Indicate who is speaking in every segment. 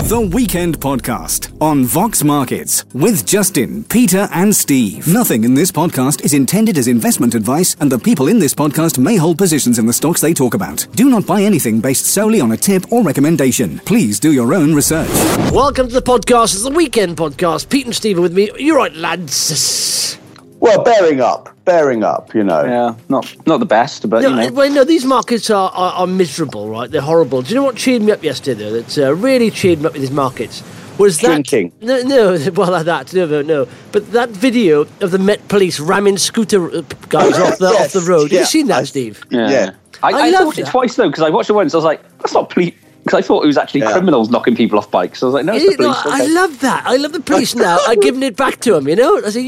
Speaker 1: The Weekend Podcast on Vox Markets with Justin, Peter and Steve. Nothing in this podcast is intended as investment advice, and the people in this podcast may hold positions in the stocks they talk about. Do not buy anything based solely on a tip or recommendation. Please do your own research.
Speaker 2: Welcome to the podcast. It's the Weekend Podcast. Pete and Steve are with me. You're right, lads.
Speaker 3: Well, bearing up, you know.
Speaker 4: Yeah, not the best, but, you know.
Speaker 2: Well, no, these markets are miserable, right? They're horrible. Do you know what cheered me up yesterday, though? That really cheered me up with these markets? Was that...
Speaker 3: Drinking.
Speaker 2: No, well, like that, no. But that video of the Met Police ramming scooter guys off the road. Have you seen that, Steve?
Speaker 3: Yeah.
Speaker 4: I watched it twice, though, because I watched it once. I was like, that's not police... Because I thought it was actually criminals knocking people off bikes. So I was like, no, it's the police. Okay.
Speaker 2: I love that. I love the police now. I'm giving it back to them, you know? I say,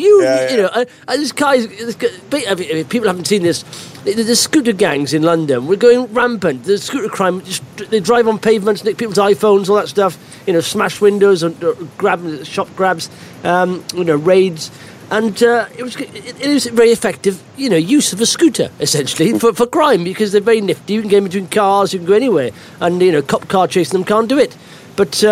Speaker 2: this guy, people haven't seen this. The scooter gangs in London were going rampant. The scooter crime, they drive on pavements, nick people's iPhones, all that stuff, smash windows, and grab shop grabs, raids. And it was very effective, use of a scooter, essentially, for crime, because they're very nifty. You can get in between cars, you can go anywhere. And, cop car chasing them can't do it. But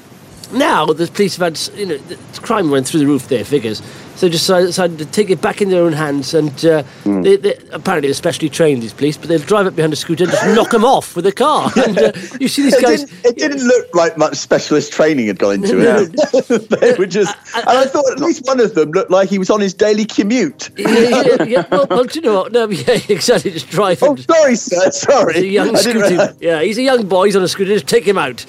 Speaker 2: now the police have had, the crime went through the roof there, figures. So they decided to take it back in their own hands. And they apparently they're specially trained, these police, but they'll drive up behind a scooter and just knock them off with a car. And you see these guys...
Speaker 3: It didn't look like much specialist training had gone into it. They were just... And I thought at least one of them looked like he was on his daily commute.
Speaker 2: Yeah. Well, do you know what? No, yeah, exactly, just driving.
Speaker 3: Oh, sorry, sir, sorry.
Speaker 2: He's a young scooter. Yeah, he's a young boy, he's on a scooter, just take him out.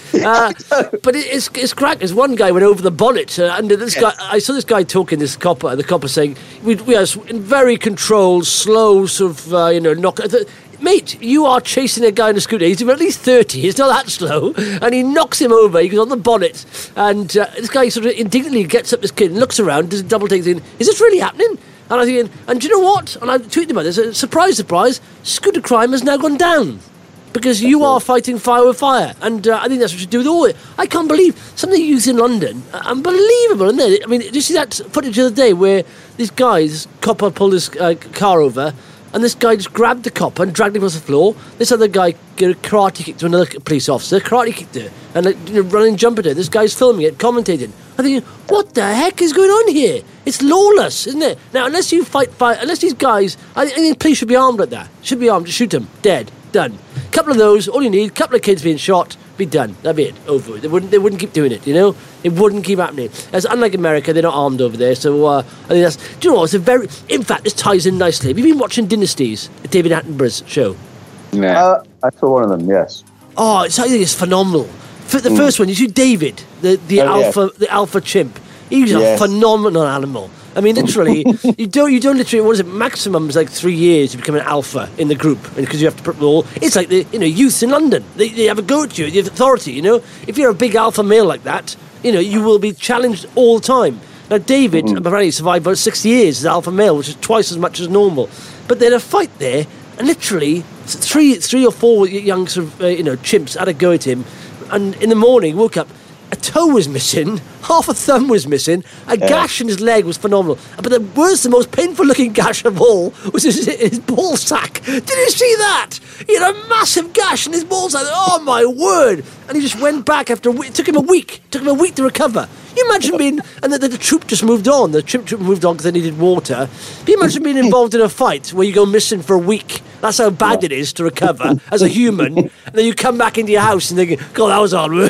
Speaker 2: But it's crack. There's one guy went over the bonnet, and this guy... I saw this guy talking, this copper, and the copper saying, we are in very controlled, slow, sort of, knock... Mate, you are chasing a guy on a scooter. He's at least 30. He's not that slow. And he knocks him over. He goes on the bonnet. And this guy sort of indignantly gets up this kid and looks around, does a double take, thinking, is this really happening? And I'm thinking, and do you know what? And I tweeted about this. Surprise, scooter crime has now gone down. Because you are fighting fire with fire. And I think that's what you do with all it. I can't believe some of the youth in London, unbelievable, isn't it? I mean, did you see that footage the other day where this copper pulled his car over, and this guy just grabbed the copper and dragged him across the floor. This other guy karate kicked to another police officer, karate kicked her, and running jump at her. This guy's filming it, commentating. I'm thinking, what the heck is going on here? It's lawless, isn't it? Now, unless you fight fire, unless these guys, I think police should be armed like that. Should be armed, just shoot them, dead, done. Couple of those, all you need, couple of kids being shot, be done. That'd be it, over with. They wouldn't keep doing it, It wouldn't keep happening. As unlike America, they're not armed over there, so I think that's... Do you know what, in fact, this ties in nicely. Have you been watching Dynasties, David Attenborough's show?
Speaker 3: Yeah. I saw one of them, yes.
Speaker 2: Oh, I think it's phenomenal. For the first one, you see David, the alpha chimp. He's a phenomenal animal. I mean, literally, you don't literally, what is it, maximum is like 3 years to become an alpha in the group, because you have to put them all. It's like the, youths in London. They have a go at you, the authority, If you're a big alpha male like that, you will be challenged all the time. Now, David apparently survived about 6 years as alpha male, which is twice as much as normal. But they had a fight there, and literally, three or four young sort of, chimps had a go at him, and in the morning, woke up, a toe was missing, half a thumb was missing, a gash in his leg was phenomenal. But the most painful looking gash of all was his ball sack. Did you see that? He had a massive gash in his ball sack. Oh my word! And he just went back after it took him a week. It took him a week to recover. You imagine being, and the troop just moved on. The chimp troop moved on because they needed water. But you imagine being involved in a fight where you go missing for a week. That's how bad it is to recover as a human. And then you come back into your house and think, God, that was hard work.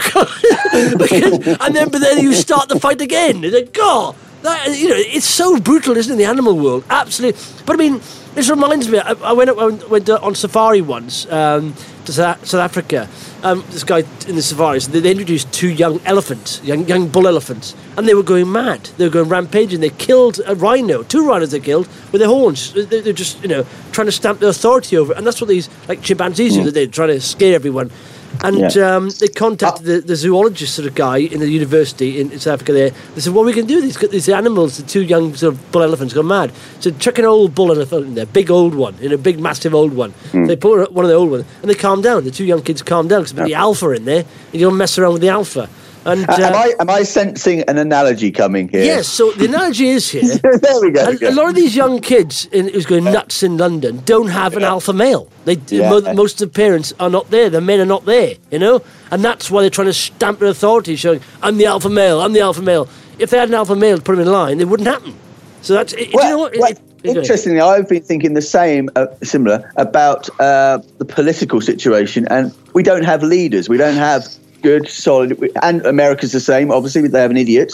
Speaker 2: But then you start the fight again. It's like, God, it's so brutal, isn't it, in the animal world? Absolutely. But I mean, this reminds me, I went on safari once to South Africa. This guy in the safaris, they introduced two young elephants, young bull elephants, and they were going mad. They were going rampaging. They killed a rhino, 2 rhinos they killed with their horns. They're just, trying to stamp their authority over it. And that's what these, chimpanzees do. They're trying to scare everyone. And they contacted the zoologist sort of guy in the university in South Africa there. They said, what are we going to do? These animals, the 2 young sort of bull elephants, gone mad. So chuck an old bull elephant in there, big old one, a big massive old one. They put one of the old ones, and they calmed down. The 2 young kids calmed down because the alpha in there, and you don't mess around with the alpha. And
Speaker 3: am I sensing an analogy coming here?
Speaker 2: Yes, so the analogy is here.
Speaker 3: There we go.
Speaker 2: A lot of these young kids who's going nuts in London don't have an alpha male. Most of the parents are not there. The men are not there, you know? And that's why they're trying to stamp their authority, showing, I'm the alpha male, I'm the alpha male. If they had an alpha male to put them in line, it wouldn't happen. So that's... you know what?
Speaker 3: Interestingly, I've been thinking the similar about the political situation, and we don't have leaders. We don't have good, solid... And America's the same, obviously, they have an idiot.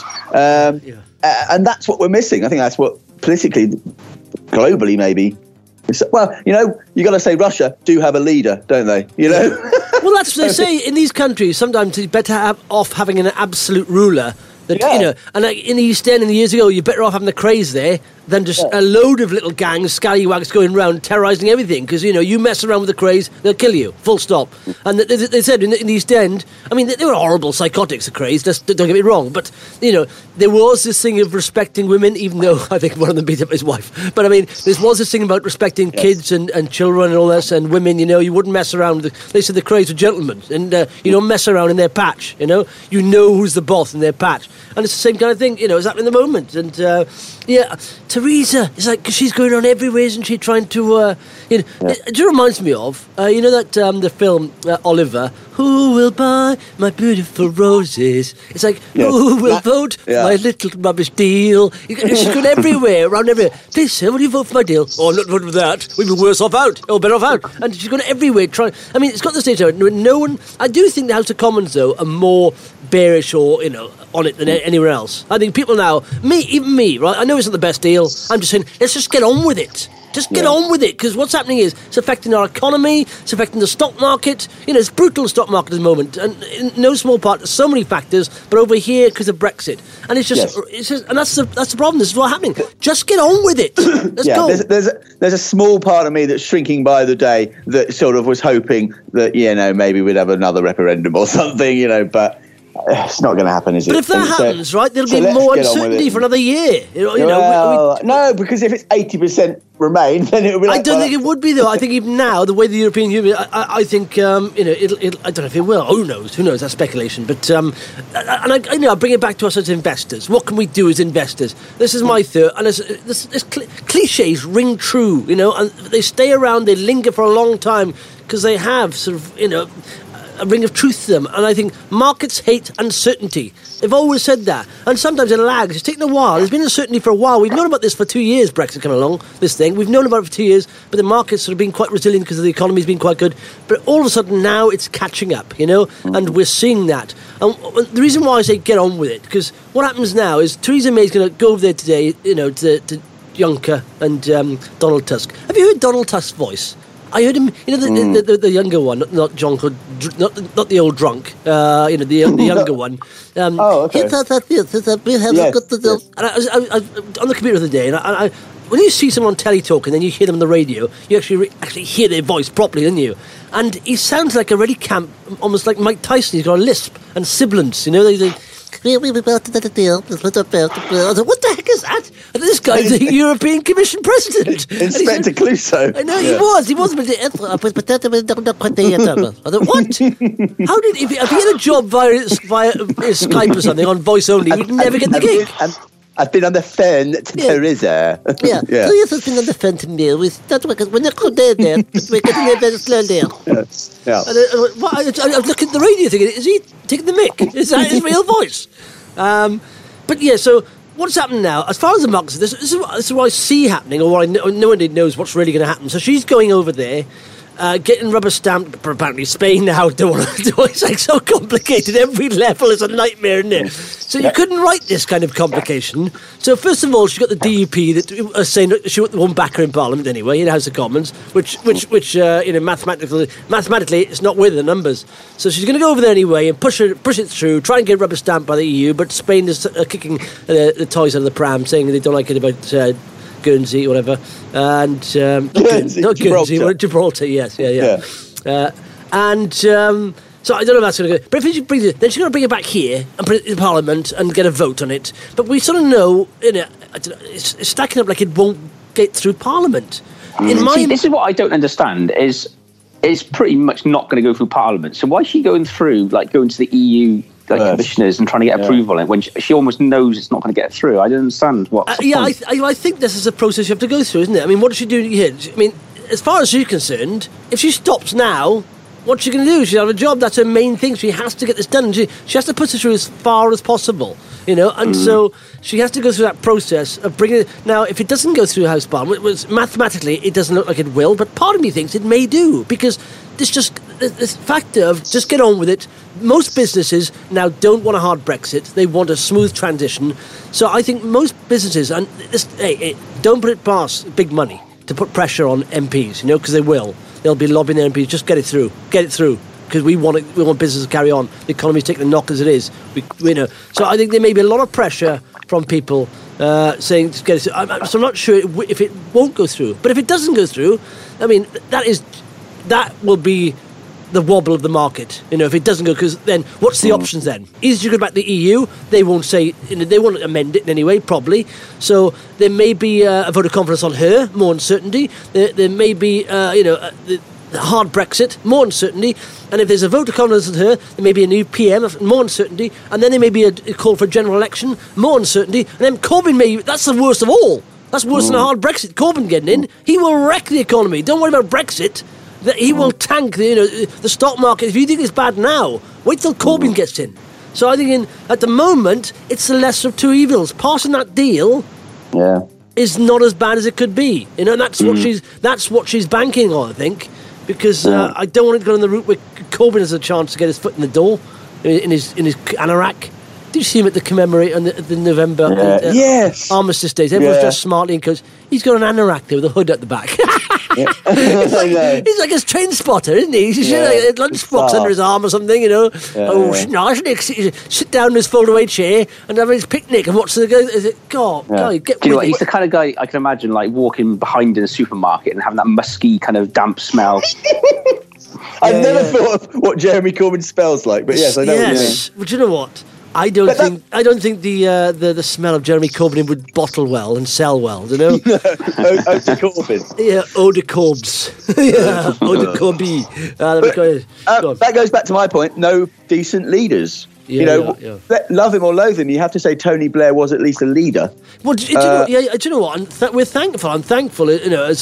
Speaker 3: And that's what we're missing. I think that's what politically, globally, maybe... Well, you know, you got to say Russia do have a leader, don't they? You know?
Speaker 2: Well, that's what they say in these countries. Sometimes it's better off having an absolute ruler. You know, and in the East End, years ago, you're better off having the craze there than just a load of little gangs, scallywags going around terrorising everything. Because, you know, you mess around with the craze, they'll kill you, full stop. And they said in the East End, I mean, they were horrible psychotics, the craze, don't get me wrong. But, you know, there was this thing of respecting women, even though I think one of them beat up his wife. But, I mean, there was this thing about respecting kids and children and all this, and women, you know, you wouldn't mess around. They said the craze were gentlemen, and you don't mess around in their patch, you know. You know who's the boss in their patch. And it's the same kind of thing, you know, it's happening at the moment. And, Theresa, it's like, cause she's going on everywhere, isn't she, trying to, it just reminds me of, you know that, the film, Oliver, who will buy my beautiful roses? It's like, who will vote for my little rubbish deal? She's going everywhere, around everywhere. Please, sir, will you vote for my deal? Oh, I'm not voting for that. We'd be worse off out. Oh, better off out. And she's going everywhere trying, I mean, it's got the stage of it. No one, I do think the House of Commons, though, are more bearish or, you know, on it than anywhere else. I think people now, even me, right? I know it's not the best deal. I'm just saying, let's just get on with it. Just get on with it, because what's happening is it's affecting our economy, it's affecting the stock market. You know, it's brutal stock market at the moment, and in no small part, there's so many factors. But over here, because of Brexit, and it's just, and that's the problem. This is what's happening. Just get on with it. Let's go.
Speaker 3: There's a small part of me that's shrinking by the day that sort of was hoping that, you know, maybe we'd have another referendum or something, you know, but. It's not going to happen, is it?
Speaker 2: But if that happens, right, there'll be more uncertainty for another year.
Speaker 3: No, because if it's 80% Remain, then it will be like,
Speaker 2: I don't think it would be, though. I think even now, the way the European Union, I think, you know, it'll, I don't know if it will. Who knows? That's speculation. But, and I bring it back to us as investors. What can we do as investors? This is my thought. And this cliches ring true, you know, and they stay around, they linger for a long time because they have sort of, you know, a ring of truth to them. And I think markets hate uncertainty. They've always said that. And sometimes it lags. It's taken a while. There's been uncertainty for a while. We've known about this for 2 years, Brexit coming along, this thing. We've known about it for 2 years, but the market's sort of been quite resilient because the economy's been quite good. But all of a sudden now it's catching up, you know, and we're seeing that. And the reason why I say get on with it, because what happens now is Theresa May's going to go over there today, you know, to Juncker and Donald Tusk. Have you heard Donald Tusk's voice? I heard him, you know, the younger one, not John, not the old drunk, you know, the younger one.
Speaker 3: Okay.
Speaker 2: And I was on the computer the other day, and I when you see someone telly talking, then you hear them on the radio, you actually hear their voice properly, don't you? And he sounds like a really camp, almost like Mike Tyson. He's got a lisp and sibilance, you know. They what the heck is that? And this guy's the European Commission president.
Speaker 3: Inspector Clouseau.
Speaker 2: I know, he was. But I thought, what? How did, if he had a job via Skype or something on voice only, we'd never get the gig.
Speaker 3: I've been on the phone to Theresa.
Speaker 2: Teresa's been on the phone to me. We're not going there. We're getting there very slowly.
Speaker 3: Yeah.
Speaker 2: I was looking at the radio thinking, is he taking the mic? Is that his real voice? But yeah, so what's happening now? As far as the markets, this is what I see happening, or what no one knows what's really going to happen. So she's going over there, getting rubber stamped. But apparently Spain now don't want to do it. It's like so complicated. Every level is a nightmare, isn't it? So you couldn't write this kind of complication. So first of all, she got the DUP that are saying that she won't back her in Parliament anyway, in the House of Commons, which you know, mathematically it's not with the numbers. So she's going to go over there anyway and push it through, try and get rubber stamped by the EU. But Spain is kicking the toys out of the pram, saying they don't like it about Guernsey, whatever, and not Guernsey, Gibraltar. Yes, yeah. So I don't know if that's going to go. But if she brings it, then she's going to bring it back here and put it in Parliament and get a vote on it. But we sort of know, you know, it's stacking up like it won't get through Parliament.
Speaker 4: This is what I don't understand. Is pretty much not going to go through Parliament. So why is she going through, like going to the EU commissioners and trying to get approval on it when she almost knows it's not going to get through. I don't understand what.
Speaker 2: I think this is a process you have to go through, isn't it? I mean, what does she do here? I mean, as far as she's concerned, if she stops now, what's she going to do? She's out of a job. That's her main thing. She has to get this done. She has to push it through as far as possible, and so she has to go through that process of bringing it. Now, if it doesn't go through House Barn, mathematically it doesn't look like it will, but part of me thinks it may do, because this factor of just get on with it. Most businesses now don't want a hard Brexit. They want a smooth transition. So I think most businesses, and don't put it past big money to put pressure on MPs, because they will. They'll be lobbying their MPs, just get it through, because we want business to carry on. The economy's taking the knock as it is. So I think there may be a lot of pressure from people saying, just get it through. So I'm not sure if it won't go through. But if it doesn't go through, I mean, that will be the wobble of the market, if it doesn't go, because then what's the options then? Is you go back to the EU? They won't say, they won't amend it in any way, probably. So there may be a vote of confidence on her, more uncertainty. There may be, the hard Brexit, more uncertainty. And if there's a vote of confidence on her, there may be a new PM, more uncertainty. And then there may be a call for a general election, more uncertainty. And then Corbyn that's the worst of all. That's worse than a hard Brexit. Corbyn getting in, he will wreck the economy. Don't worry about Brexit. That he will tank the stock market. If you think it's bad now, wait till Corbyn gets in. So I think at the moment it's the lesser of two evils. Passing that deal is not as bad as it could be. And that's what she's banking on, I think, because I don't want it to go on the route where Corbyn has a chance to get his foot in the door in his anorak. Did you see him at the commemorate on the November
Speaker 3: yes.
Speaker 2: Armistice Days? Everyone's dressed smartly and goes, he's got an anorak there with a hood at the back. He's like a train spotter, isn't he? He's like a lunchbox under his arm or something, sit down in his fold-away chair and have his picnic and watch the guy. God, get
Speaker 4: with it. He's the kind of guy I can imagine like walking behind in a supermarket and having that musky kind of damp smell.
Speaker 3: I've never thought of what Jeremy Corbyn smells like, but yes, I know what you mean.
Speaker 2: But do you know what? I don't think the smell of Jeremy Corbyn would bottle well and sell well, do you know?
Speaker 3: Eau de Corbyn.
Speaker 2: Yeah, Eau de Corbs. Eau de Corby.
Speaker 3: That goes back to my point, no decent leaders. Love him or loathe him, you have to say Tony Blair was at least a leader.
Speaker 2: Well, do you know what? We're thankful. I'm thankful,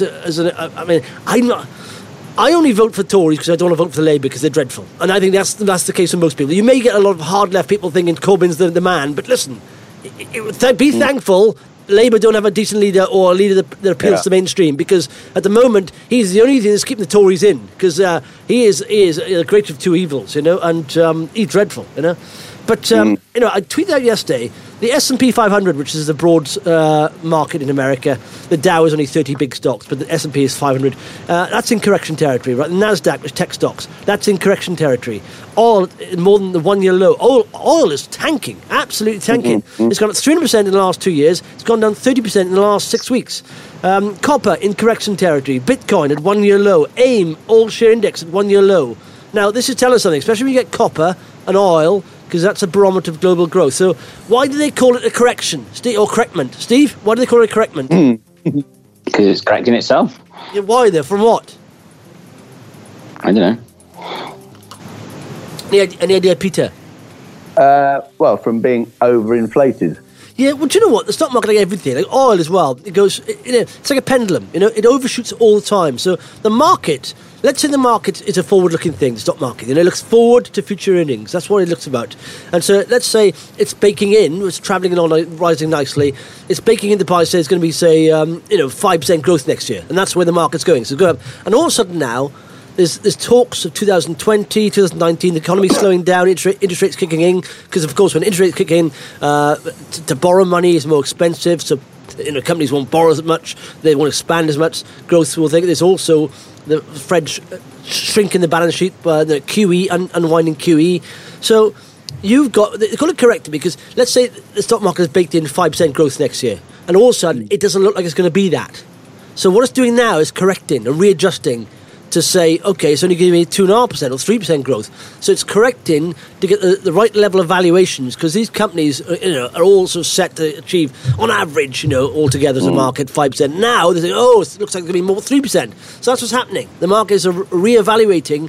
Speaker 2: I only vote for Tories because I don't want to vote for Labour because they're dreadful. And I think that's the case for most people. You may get a lot of hard left people thinking Corbyn's the man, but listen, be thankful Labour don't have a decent leader or a leader that appeals to the mainstream, because at the moment he's the only thing that's keeping the Tories in, because he is a greater of two evils, and he's dreadful, But, I tweeted out yesterday, the S&P 500, which is the broad market in America, the Dow is only 30 big stocks, but the S&P is 500. That's in correction territory, right? The NASDAQ is tech stocks. That's in correction territory. Oil, more than the 1 year low. Oil is tanking, absolutely tanking. It's gone up 300% in the last 2 years. It's gone down 30% in the last 6 weeks. Copper in correction territory. Bitcoin at 1 year low. AIM, all share index at 1 year low. Now, this is telling us something, especially when you get copper and oil, because that's a barometer of global growth. So why do they call it a correction, or correctment? Steve, why do they call it a correctment?
Speaker 4: Because it's correcting itself.
Speaker 2: Yeah, why, though? From what?
Speaker 4: I don't know.
Speaker 2: Any idea, Peter?
Speaker 3: From being overinflated.
Speaker 2: Yeah, well, do you know what? The stock market, like everything, like oil as well, it goes, it's like a pendulum, it overshoots all the time. So the market, let's say the market is a forward-looking thing, the stock market, it looks forward to future earnings. That's what it looks about. And so let's say it's baking in, it's travelling along, rising nicely, it's baking in the price, say it's going to be, 5% growth next year. And that's where the market's going. So go up. And all of a sudden now, There's talks of 2020, 2019, the economy's slowing down, interest rates kicking in, because, of course, when interest rates kick in, to borrow money is more expensive, so companies won't borrow as much, they won't expand as much, growth will think. There's also the Fed shrinking the balance sheet, the QE, unwinding QE. So they've got to correct it, because let's say the stock market has baked in 5% growth next year, and all of a sudden it doesn't look like it's going to be that. So what it's doing now is correcting and readjusting to say, okay, it's only going to be 2.5% or 3% growth. So it's correcting to get the right level of valuations, because these companies, are all sort of set to achieve, on average, altogether as a market, 5%. Now they're saying, it looks like it's going to be more 3%. So that's what's happening. The markets are reevaluating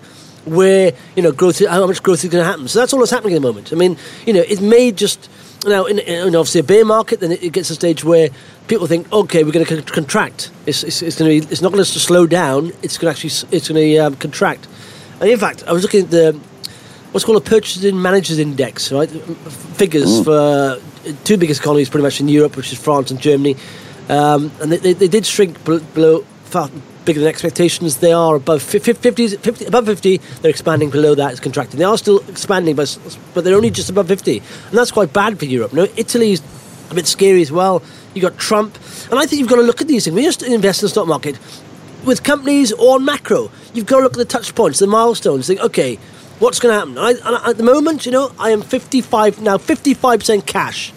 Speaker 2: where, growth, how much growth is going to happen. So that's all that's happening at the moment. I mean, it may just, now, in obviously a bear market, then it gets to a stage where people think, okay, we're going to contract. It's not going to slow down. It's going to contract. And in fact, I was looking at what's called a Purchasing Managers Index, right? Figures for two biggest economies pretty much in Europe, which is France and Germany. And they did shrink below, far bigger than expectations. They are above 50, above 50. They're expanding. Below that, it's contracting. They are still expanding, but they're only just above 50. And that's quite bad for Europe. Italy's a bit scary as well. You got Trump. And I think you've got to look at these things. When you just invest in the stock market, with companies or on macro, you've got to look at the touch points, the milestones. Think, okay, what's going to happen? And at the moment, I am 55% cash.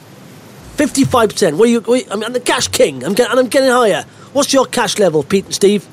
Speaker 2: 55%. I'm the cash king. I'm getting higher. What's your cash level, Pete and Steve?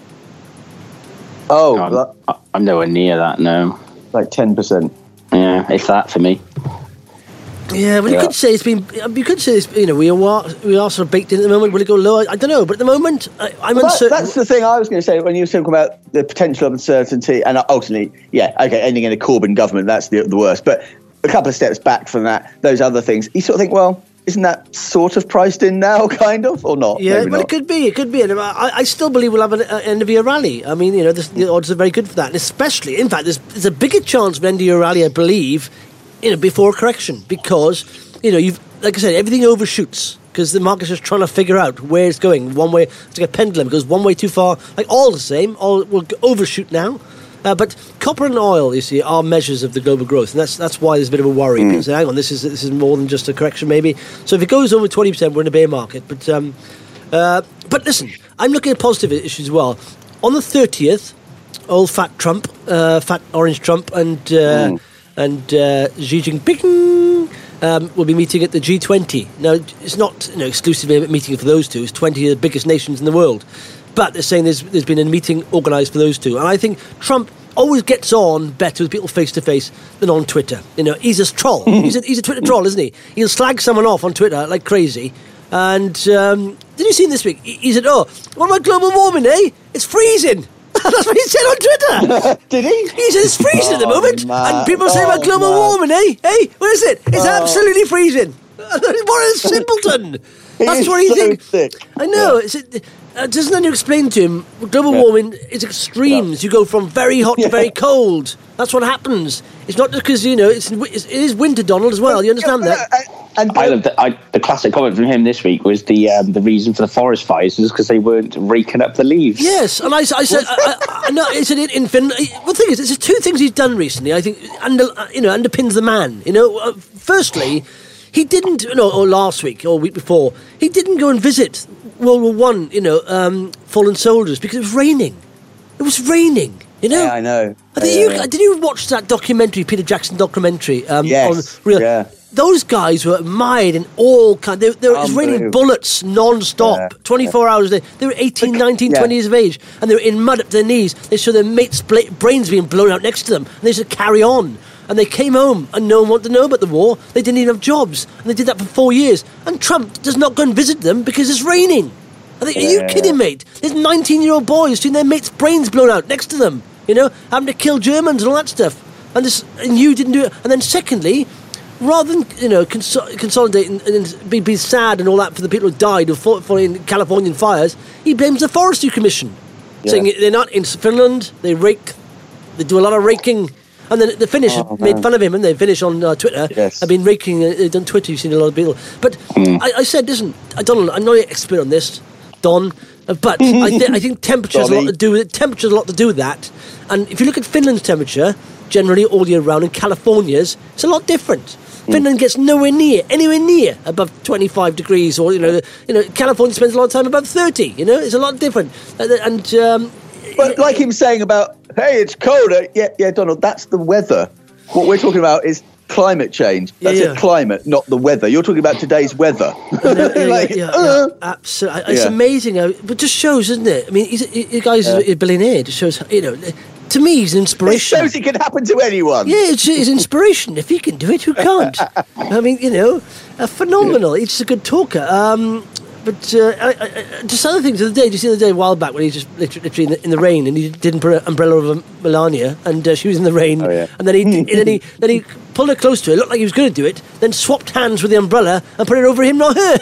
Speaker 3: Oh,
Speaker 4: I'm nowhere near that. No,
Speaker 3: like 10%.
Speaker 4: Yeah, if that for me.
Speaker 2: Yeah, well, you could say it's been. You could say it's. We are sort of baked in at the moment. Will it go lower? I don't know, but at the moment, I'm uncertain.
Speaker 3: That's the thing I was going to say when you were talking about the potential of uncertainty, and ultimately, ending in a Corbyn government, that's the worst. But a couple of steps back from that, those other things, you sort of think, well, isn't that sort of priced in now, kind of, or not?
Speaker 2: Yeah, well, it could be. And I still believe we'll have an end-of-year rally. I mean, the odds are very good for that. And especially, in fact, there's a bigger chance of an end-of-year rally, I believe, before a correction. Because, you've, like I said, everything overshoots. Because the market's just trying to figure out where it's going. One way, it's like a pendulum. It goes one way too far. Like all the same. All will overshoot now. But copper and oil, you see, are measures of the global growth, and that's why there's a bit of a worry. Because hang on, this is more than just a correction, maybe. So if it goes over 20%, we're in a bear market. But listen, I'm looking at positive issues as well. On the 30th, old fat Trump, fat orange Trump, and Xi Jinping will be meeting at the G20. Now, it's not exclusively a meeting for those two. It's 20 of the biggest nations in the world. But they're saying there's been a meeting organised for those two. And I think Trump always gets on better with people face-to-face than on Twitter. He's a troll. He's a Twitter troll, isn't he? He'll slag someone off on Twitter like crazy. And did you see him this week? He said, what about global warming, eh? It's freezing. That's what he said on Twitter.
Speaker 3: Did he?
Speaker 2: He said it's freezing at the moment. Man. And people say about global warming, eh? Hey, what is it? It's absolutely freezing. What a simpleton. That's what he thinks. Thick. I know. Yeah. Doesn't anyone explain to him, global warming is extremes. You go from very hot to very cold. That's what happens. It's not just because, it is winter, Donald, as well. You understand that?
Speaker 4: And the classic comment from him this week was the reason for the forest fires was because they weren't raking up the leaves.
Speaker 2: Yes, and I said, I said in Finland. The thing is, there's two things he's done recently. I think underpins the man. Firstly, he didn't. Or last week or week before, he didn't go and visit World War I. Fallen soldiers because it was raining. It was raining.
Speaker 3: Yeah, I know.
Speaker 2: Did you watch that documentary, Peter Jackson documentary?
Speaker 3: Yes.
Speaker 2: On Real?
Speaker 3: Yeah.
Speaker 2: Those guys were mired in all kinds. They were raining bullets non-stop, 24 hours a day. They were 18, 19, 20 years of age, and they were in mud up to their knees. They saw their mates' brains being blown out next to them, and they said, carry on. And they came home, and no one wanted to know about the war. They didn't even have jobs, and they did that for 4 years. And Trump does not go and visit them because it's raining. I think, are you kidding, mate? There's 19-year-old boys seeing their mates' brains blown out next to them, having to kill Germans and all that stuff. And you didn't do it. And then secondly, rather than consolidate and be sad and all that for the people who died who fought in Californian fires, he blames the Forestry Commission, saying they're not in Finland. They do a lot of raking. And then the Finnish made fun of him, and they Finnish on Twitter have been raking. On Twitter, you've seen a lot of people. But I said, listen, Donald, I'm not an expert on this, Don, but I think temperature's a lot to do with it. Temperature's a lot to do with that. And if you look at Finland's temperature, generally all year round, and California's, it's a lot different. Finland gets anywhere near above 25 degrees, or California spends a lot of time above 30. It's a lot different.
Speaker 3: But like him saying about, hey, it's colder. Yeah, Donald, that's the weather. What we're talking about is climate change. That's it, climate, not the weather. You're talking about today's weather.
Speaker 2: Absolutely. It's amazing. But just shows, isn't it? I mean, the guy's a billionaire. It just shows, to me, he's an inspiration.
Speaker 3: It shows it can happen to anyone.
Speaker 2: Yeah, it's inspiration. If he can do it, who can't? I mean, phenomenal. He's just a good talker. just other things. The other day, did you see the day a while back when he just literally in the rain and he didn't put an umbrella over Melania and she was in the rain, and then he pulled her close to it. Looked like he was going to do it. Then swapped hands with the umbrella and put it over him, not her.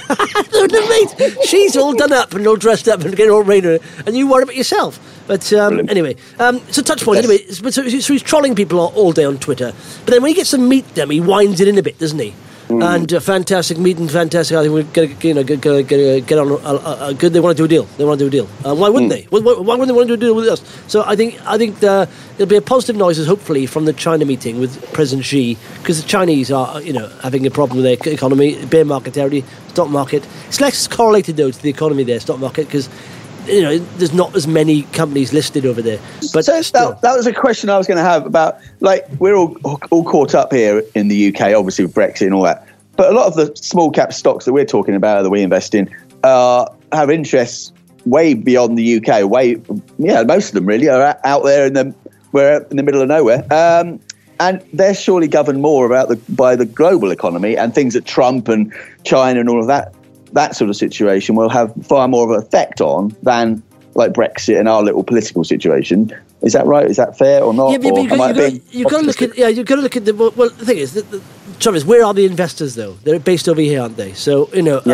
Speaker 2: Mate, she's all done up and all dressed up and getting all rain on her, and you worry about yourself. But anyway, so touch point. Anyway, so he's trolling people all day on Twitter. But then when he gets to meet them, he winds it in a bit, doesn't he? And fantastic meeting, fantastic. I think we're going to get on a good. They want to do a deal. Why wouldn't they? Why wouldn't they want to do a deal with us? So I think there'll be a positive noises, hopefully, from the China meeting with President Xi, because the Chinese are, having a problem with their economy, bear market territory, stock market. It's less correlated though to the economy there, stock market, because there's not as many companies listed over there. But
Speaker 3: so that was a question I was going to have about, like, we're all caught up here in the UK, obviously with Brexit and all that. But a lot of the small cap stocks that we're talking about, that we invest in, have interests way beyond the UK. Most of them really are out there in the middle of nowhere. And they're surely governed more by the global economy and things that Trump and China and all of that sort of situation will have far more of an effect on than like Brexit and our little political situation. Is that right? Is that fair or not?
Speaker 2: Yeah, but you've got to look at the. Well, the thing is, the trouble is, where are the investors though? They're based over here, aren't they? So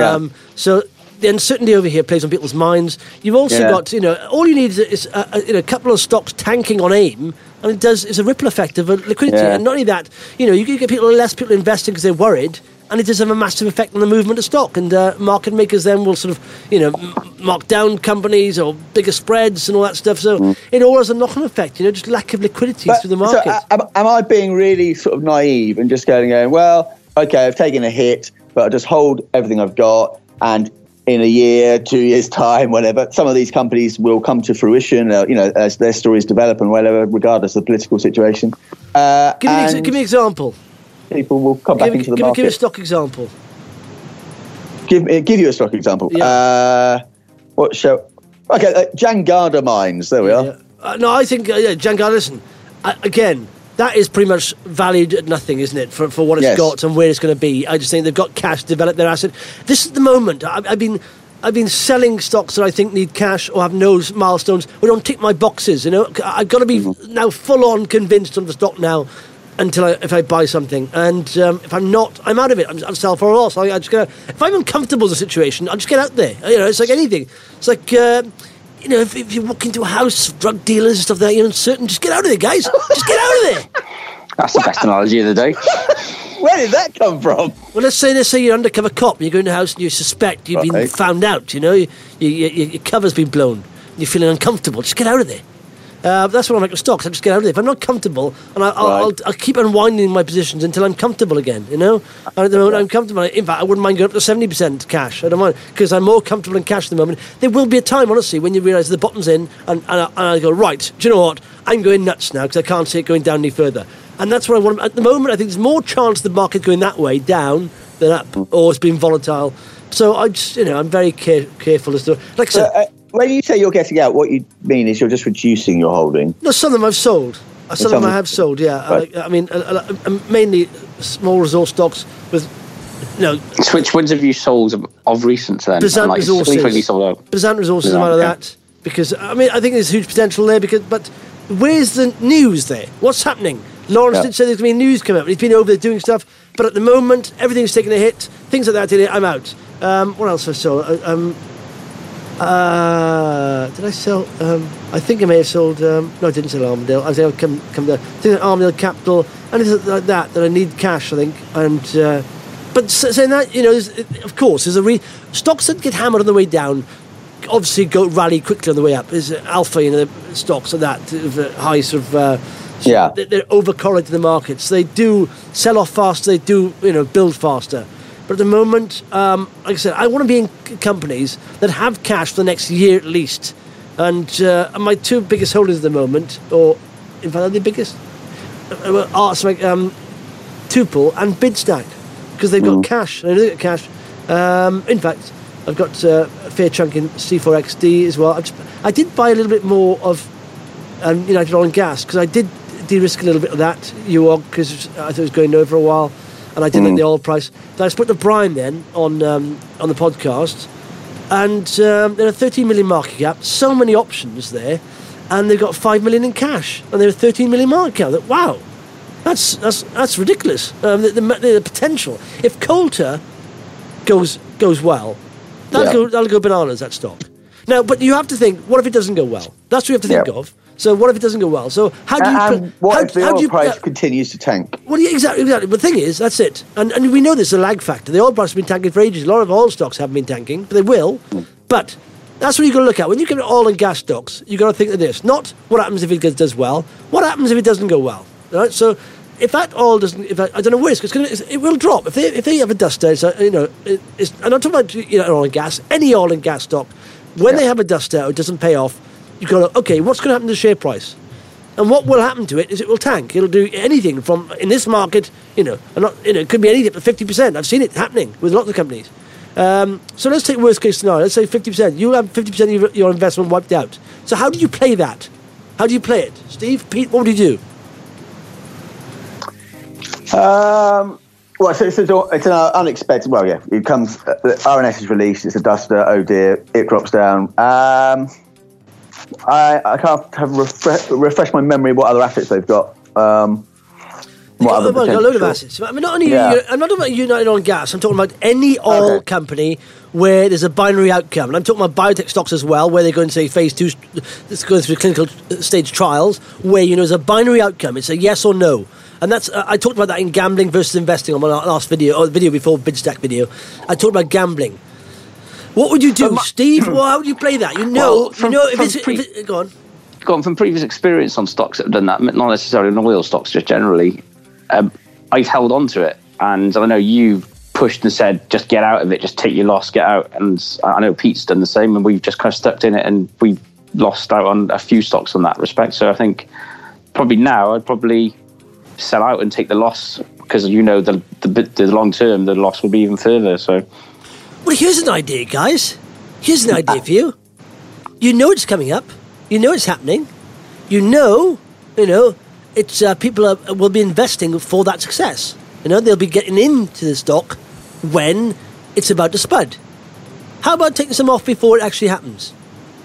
Speaker 2: so the uncertainty over here plays on people's minds. You've also got, all you need is a couple of stocks tanking on AIM, and it's a ripple effect of liquidity. Yeah. And not only that, you can get less people investing because they're worried. And it does have a massive effect on the movement of stock. And market makers then will sort of, mark down companies or bigger spreads and all that stuff. So it all has a knock-on effect, just lack of liquidity through the market.
Speaker 3: So am I being really sort of naive and just going, well, okay, I've taken a hit, but I'll just hold everything I've got, and in a year, 2 years' time, whatever, some of these companies will come to fruition, as their stories develop and whatever, regardless of the political situation.
Speaker 2: Give me an example.
Speaker 3: People will come back into the market.
Speaker 2: Give a stock example.
Speaker 3: Give you a stock example.
Speaker 2: Yeah.
Speaker 3: Jangada Mines. There we are.
Speaker 2: No, I think Jangada. Listen, again, that is pretty much valued at nothing, isn't it? For what it's got and where it's going to be. I just think they've got cash to develop their asset. This is the moment. I've been selling stocks that I think need cash or have no milestones or don't tick my boxes. I've got to be now full on convinced of the stock now. If I buy something, and if I'm not, I'm out of it. I'm sell for a loss. I just go. If I'm uncomfortable with the situation, I'll just get out there. It's like anything. It's like if you walk into a house, drug dealers and stuff like that, you're uncertain. Just get out of there, guys. Just get out of there.
Speaker 4: That's the best analogy of the day.
Speaker 3: Where did that come from?
Speaker 2: Well, let's say you're undercover cop. You go in the house and you suspect you've been found out. Your cover's been blown. You're feeling uncomfortable. Just get out of there. That's what I'm like with stocks. I just get out of there. If I'm not comfortable, and I'll keep unwinding my positions until I'm comfortable again. And at the moment I'm comfortable. In fact, I wouldn't mind going up to 70% cash. I don't mind, because I'm more comfortable in cash at the moment. There will be a time, honestly, when you realise the bottom's in, and I go, right, do you know what? I'm going nuts now because I can't see it going down any further. And that's what I want. At the moment, I think there's more chance of the market going that way, down, than up, or it's been volatile. So I just, I'm very careful as to, like I said.
Speaker 3: When you say you're getting out, what you mean is you're just reducing your holding?
Speaker 2: No, some of them I've sold. Some of them I have sold, yeah. Right. I mean, mainly small resource stocks with,
Speaker 4: So which ones have you sold of recent then?
Speaker 2: Bizant Resources.
Speaker 4: Bizant
Speaker 2: Resources, I'm out of that. Because, I think there's huge potential there, but where's the news there? What's happening? Lawrence did say there's going to be news coming up. He's been over there doing stuff, but at the moment, everything's taking a hit. Things like that, I'm out. What else have I sold? Did I sell? I think I may have sold. No, I didn't sell Armadale. I think I'll come there. I think Armadale Capital, anything like that I need cash. I think, and but saying that, of course, there's stocks that get hammered on the way down. Obviously, rally quickly on the way up. There's alpha, the stocks like that, high sort of. They're over-correlated to the markets. They do sell off faster. They do, build faster. But at the moment, like I said, I want to be in companies that have cash for the next year at least. And my two biggest holdings at the moment, or in fact, are the biggest, are Tupel and Bidstack, because they've got cash. They get cash. In fact, I've got a fair chunk in C4XD as well. I did buy a little bit more of United Oil and Gas, because I did de-risk a little bit of that, UOG, because I thought it was going low for a while. And I did like the oil price. Then I spoke to Brian then on the podcast, And they're a 13 million market cap, so many options there, and they've got 5 million in cash, and they're a 13 million market cap. Wow, that's ridiculous. The potential. If Coulter goes well, that'll go bananas, that stock. Now, but you have to think, what if it doesn't go well? That's what you have to think of. So what if it doesn't go well? So how do you...
Speaker 3: what if the oil price continues to tank?
Speaker 2: Well, yeah, exactly. But the thing is, that's it. And we know there's a lag factor. The oil price has been tanking for ages. A lot of oil stocks haven't been tanking, but they will. But that's what you've got to look at. When you get oil and gas stocks, you've got to think of this. Not what happens if it does well. What happens if it doesn't go well? Right? So if that oil doesn't... I don't know where it will drop. If they have a duster, I'm not talking about oil and gas. Any oil and gas stock, when they have a duster, it doesn't pay off, you've got to, okay, what's going to happen to the share price? And what will happen to it is it will tank. It'll do anything from, in this market, it could be anything up to 50%. I've seen it happening with lots of companies. So let's take worst case scenario. Let's say 50%. You'll have 50% of your investment wiped out. So how do you play that? How do you play it? Steve, Pete, what would you do?
Speaker 3: Well, so it's an unexpected. Well, yeah, it comes. The RNS is released. It's a duster. Oh dear, it drops down. I can't refresh my memory what other assets they've got.
Speaker 2: Got a load of assets. I mean, not only I'm not talking about United Oil and Gas. I'm talking about any oil company where there's a binary outcome. And I'm talking about biotech stocks as well, where they're going to say phase 2, it's going through clinical stage trials, where there's a binary outcome. It's a yes or no. And that's I talked about that in gambling versus investing on my last video, or the video before Bidstack video. I talked about gambling. What would you do, Steve? Well, how would you play that? Go on.
Speaker 4: From previous experience on stocks that have done that, not necessarily on oil stocks, just generally, I've held on to it. And I know you pushed and said, just get out of it, just take your loss, get out. And I know Pete's done the same, and we've just kind of stuck in it, and we lost out on a few stocks on that respect. So I think probably now I'd probably sell out and take the loss, because the long term, the loss will be even further. So,
Speaker 2: well, here's an idea, guys. Here's an idea for you. You know it's coming up. You know it's happening. It's people will be investing for that success. They'll be getting into the stock when it's about to spud. How about taking some off before it actually happens?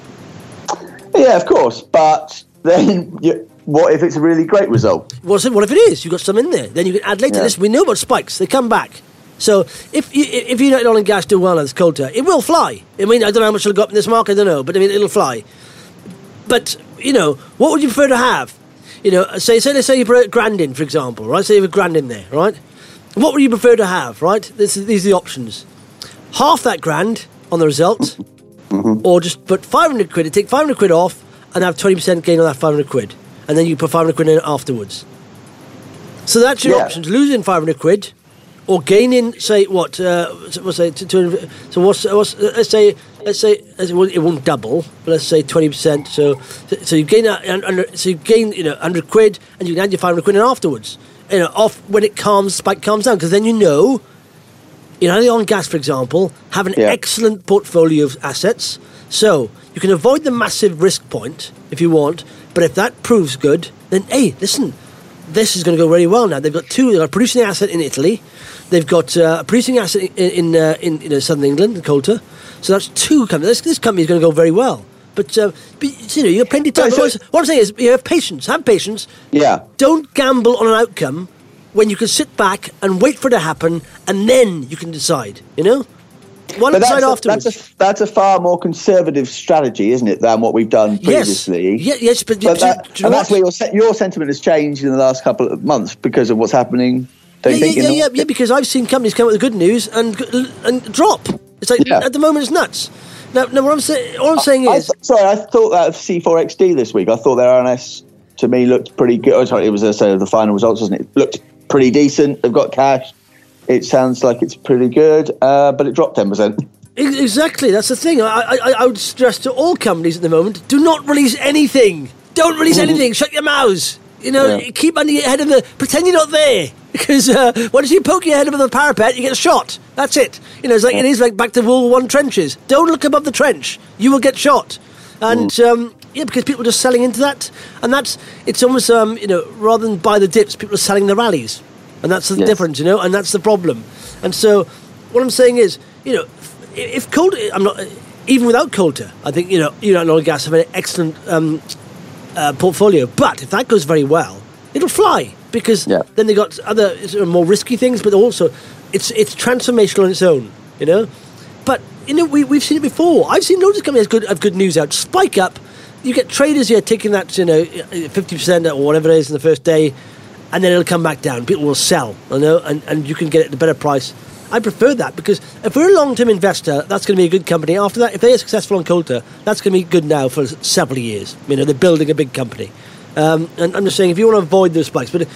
Speaker 3: Yeah, of course. But then, what if it's a really great result?
Speaker 2: What if it is? You've got some in there. Then you can add later. Listen, we know about spikes. They come back. So if United Oil and Gas do well as Coulter, it will fly. I mean, I don't know how much it'll go up in this market. I don't know, but I mean, it'll fly. But what would you prefer to have? Let's say you put a grand in, for example, right? Say you have a grand in there, right? What would you prefer to have, right? These are the options. Half that grand on the result, or just put 500 quid, take 500 quid off and have 20% gain on that 500 quid. And then you put 500 quid in afterwards. So that's your options. Losing 500 quid or gaining, say, what? Let's say, let's say it won't double, but let's say 20%. So you gain 100 quid, and you can add your 500 quid in afterwards. Off when spike calms down, because then the oil and gas, for example, have an excellent portfolio of assets. So you can avoid the massive risk point if you want, but if that proves good, then hey, listen, this is going to go very well now. They've got a producing asset in Italy. They've got a producing asset in southern England, in Coulter. So that's two companies. This company is going to go very well. But you have plenty of time. What I'm saying is, you have patience. Have patience. Yeah. Don't gamble on an outcome when you can sit back and wait for it to happen, and then you can decide. One decide afterwards.
Speaker 3: That's a far more conservative strategy, isn't it, than what we've done previously?
Speaker 2: Yes, but
Speaker 3: that's where your sentiment has changed in the last couple of months because of what's happening.
Speaker 2: Because I've seen companies come up with good news and drop. It's like at the moment it's nuts. Now what I'm saying is,
Speaker 3: I thought that of C4XD this week. I thought their RNS to me looked pretty good. Oh, sorry, it was the final results, wasn't it? It looked pretty decent. They've got cash. It sounds like it's pretty good, but it dropped 10%.
Speaker 2: Exactly, that's the thing. I would stress to all companies at the moment: do not release anything. Don't release anything. Shut your mouths. Keep under your head of pretend you're not there. Because once you poke your head above the parapet, you get shot. That's it. It's like it is like back to World War I trenches. Don't look above the trench. You will get shot. And because people are just selling into that, and it's almost rather than buy the dips, people are selling the rallies, and that's the difference. And that's the problem. And so, what I'm saying is, if Coulter, even without Coulter, I think United Oil and Gas have an excellent portfolio. But if that goes very well, it'll fly, because then they got other more risky things, but also it's transformational on its own. But we've seen it before. I've seen loads of companies have good news out, spike up. You get traders here taking that 50% or whatever it is in the first day, and then it'll come back down. People will sell, and you can get it at a better price. I prefer that, because if we're a long-term investor, that's going to be a good company. After that, if they are successful on Coulter, that's going to be good now for several years. They're building a big company. And I'm just saying, if you want to avoid those spikes, but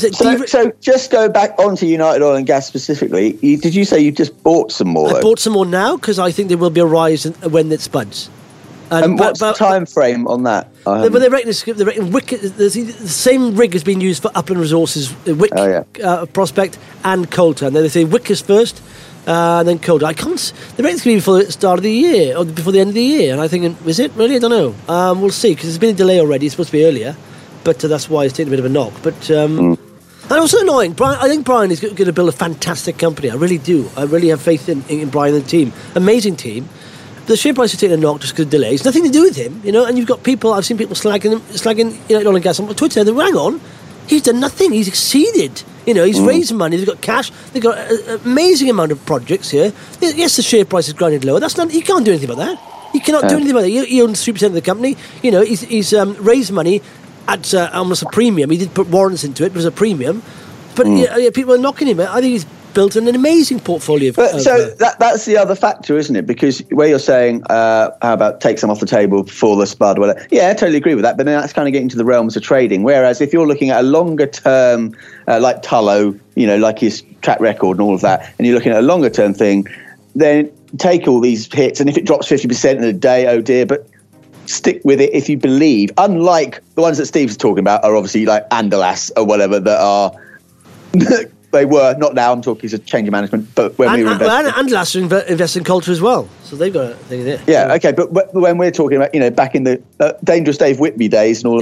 Speaker 3: so just go back onto United Oil and Gas specifically. Did you say you just bought some more?
Speaker 2: I bought some more now, because I think there will be a rise when it spuds.
Speaker 3: And what's the time frame on that?
Speaker 2: They reckon Wick, the same rig has been used for Upland Resources, Wick prospect, and Coulter. And then they say Wick is first, and then Coulter. They reckon it's going to be before the start of the year, or before the end of the year. And I think, is it really? I don't know. We'll see, because there's been a delay already. It's supposed to be earlier, but that's why it's taken a bit of a knock. But and also annoying. I think Brian is going to build a fantastic company. I really do. I really have faith in Brian and the team. Amazing team. The share price is taking a knock just because of delays. Nothing to do with him, and you've got people. I've seen people slagging Oil and Gas on Twitter. They're, hang on, he's done nothing. He's exceeded. He's raised money. They've got cash. They've got an amazing amount of projects here. Yes, the share price is grinded lower. That's not. He can't do anything about that. He cannot do anything about that. He owns 3% of the company. He's raised money at almost a premium. He did put warrants into it. It was a premium, but people are knocking him. I think he's built an amazing portfolio.
Speaker 3: That's the other factor, isn't it? Because where you're saying, how about take some off the table before the spud? Well, yeah, I totally agree with that. But then that's kind of getting to the realms of trading. Whereas if you're looking at a longer term, like Tullow, like his track record and all of that, and you're looking at a longer term thing, then take all these hits. And if it drops 50% in a day, oh dear, but stick with it if you believe. Unlike the ones that Steve's talking about are obviously like Andalas or whatever that are... They were, not now, I'm talking as a change of management, but when we were investing...
Speaker 2: And Lass invest in Coulter as well, so they've got a thing there.
Speaker 3: Yeah, okay, but when we're talking about, back in the Dangerous Dave Whitby days and all of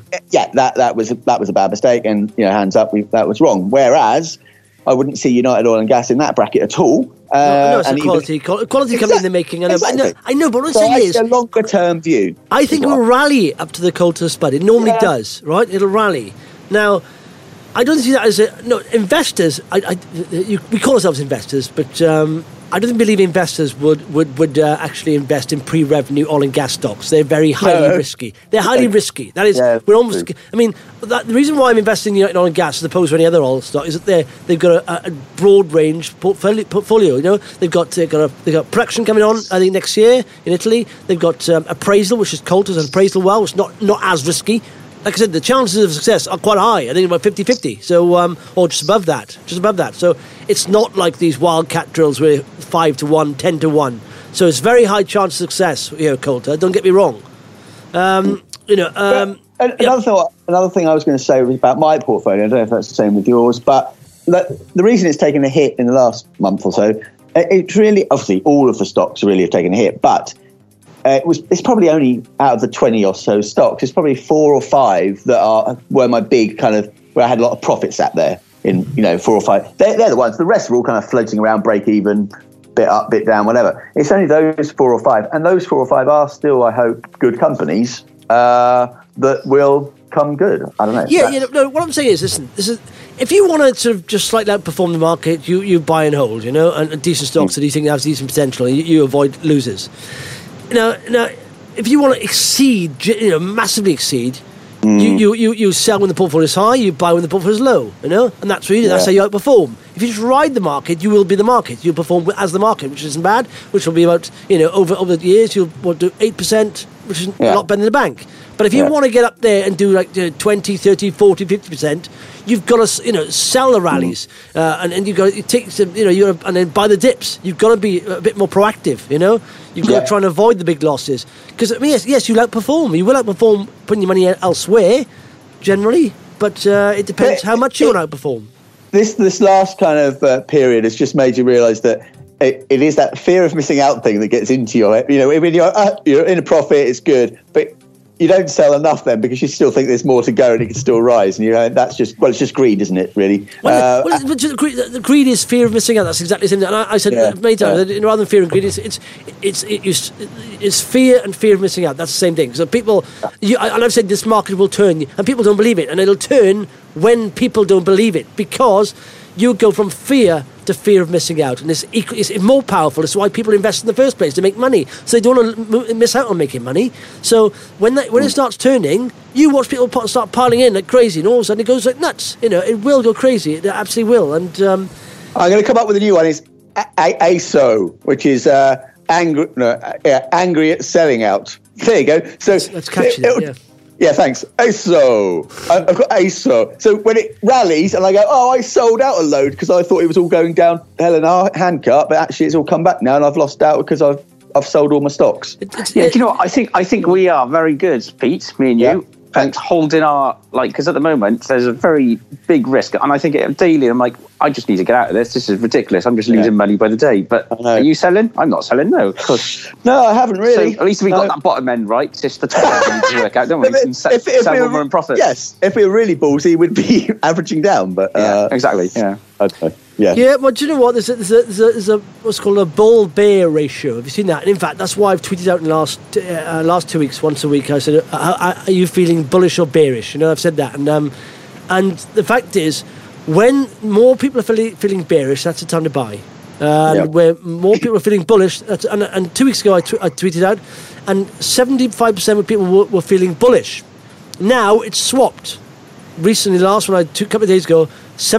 Speaker 3: that was a bad mistake, and, hands up, that was wrong. Whereas, I wouldn't see United Oil and Gas in that bracket at all.
Speaker 2: No, it's a quality company in the making. I know, but what I'm saying is...
Speaker 3: a longer-term view.
Speaker 2: I think it will rally up to the Coulter spud. It normally does, right? It'll rally. Now... I don't see that as investors. We call ourselves investors, but I don't believe investors would actually invest in pre-revenue oil and gas stocks. They're very highly risky. They're highly risky. That is, we're almost. I mean, the reason why I'm investing in oil and gas as opposed to any other oil stock is that they've got a broad range portfolio. They've got production coming on. I think next year in Italy. They've got appraisal, which is Coulter's appraisal well, which is not as risky. Like I said, the chances of success are quite high. I think about 50-50. So, or just above that. So it's not like these wildcat drills where 5-1, 10-1. So it's very high chance of success. Coulter. Don't get me wrong. Another
Speaker 3: thing I was going to say was about my portfolio. I don't know if that's the same with yours, but the reason it's taken a hit in the last month or so, it's really obviously all of the stocks really have taken a hit, but. It's probably only out of the 20 or so stocks. It's probably 4 or 5 that were my big kind of where I had a lot of profits at there in 4 or 5. They're the ones. The rest are all kind of floating around, break even, bit up, bit down, whatever. It's only those 4 or 5, and those 4 or 5 are still, I hope, good companies that will come good. I don't know.
Speaker 2: Yeah. No. What I'm saying is, listen. This is if you want to sort of just slightly outperform the market, you buy and hold. And decent stocks that you think have decent potential, and you avoid losers. Now, if you want to exceed, massively exceed, you sell when the portfolio is high, you buy when the portfolio is low, and that's really that's how you outperform. If you just ride the market, you will be the market. You'll perform as the market, which isn't bad. Which will be about over the years you'll do 8%, which is a lot better than the bank. But if you want to get up there and do like 20, 30, 40, 50%, you've got to sell the rallies, and you've got to take some, and then buy the dips. You've got to be a bit more proactive. You've got to try and avoid the big losses because yes, you'll outperform. You will outperform putting your money elsewhere, generally, but it depends how much you want to outperform.
Speaker 3: This last kind of period has just made you realise that it is that fear of missing out thing that gets into your head. When you're in a profit, it's good, but you don't sell enough then because you still think there's more to go and it can still rise, and that's just it's just greed, isn't it? Really.
Speaker 2: The greed is fear of missing out. That's exactly the same thing. And I said many times, rather than fear and greed, it's fear and fear of missing out. That's the same thing. So people, and I've said this market will turn, and people don't believe it, and it'll turn when people don't believe it, because you go from fear to fear of missing out, and it's more powerful. It's why people invest in the first place, to make money, so they don't want to miss out on making money. So when it starts turning, you watch people start piling in like crazy, and all of a sudden it goes like nuts. It will go crazy. It absolutely will. And
Speaker 3: I'm going to come up with a new one. It's ASO, which is angry at selling out. There you go. So
Speaker 2: that's catchy.
Speaker 3: Yeah, thanks. ASO. I've got ASO. So when it rallies and I go, I sold out a load because I thought it was all going down hell in a handcart, but actually it's all come back now and I've lost out because I've sold all my stocks.
Speaker 4: Do you know what? I think we are very good, Pete, me and you, at holding our, because at the moment there's a very big risk, and I think daily I'm like, I just need to get out of this. This is ridiculous. I'm just losing money by the day. But are you selling? I'm not selling, no.
Speaker 3: No, I haven't really.
Speaker 4: So at least we got that bottom end right. It's just the top end we need to work out, don't we? We can sell when we're in profit.
Speaker 3: Yes, if we were really ballsy, we'd be averaging down. But
Speaker 4: exactly, yeah.
Speaker 3: Okay. Yeah.
Speaker 2: Yeah, well, do you know what? There's a what's called a bull-bear ratio. Have you seen that? And in fact, that's why I've tweeted out in the last 2 weeks, once a week. I said, "Are you feeling bullish or bearish?" I've said that, and the fact is, when more people are feeling bearish, that's the time to buy. Where more people are feeling bullish, and 2 weeks ago I tweeted out, and 75% of people were feeling bullish. Now it's swapped. Recently, the last one a couple of days ago,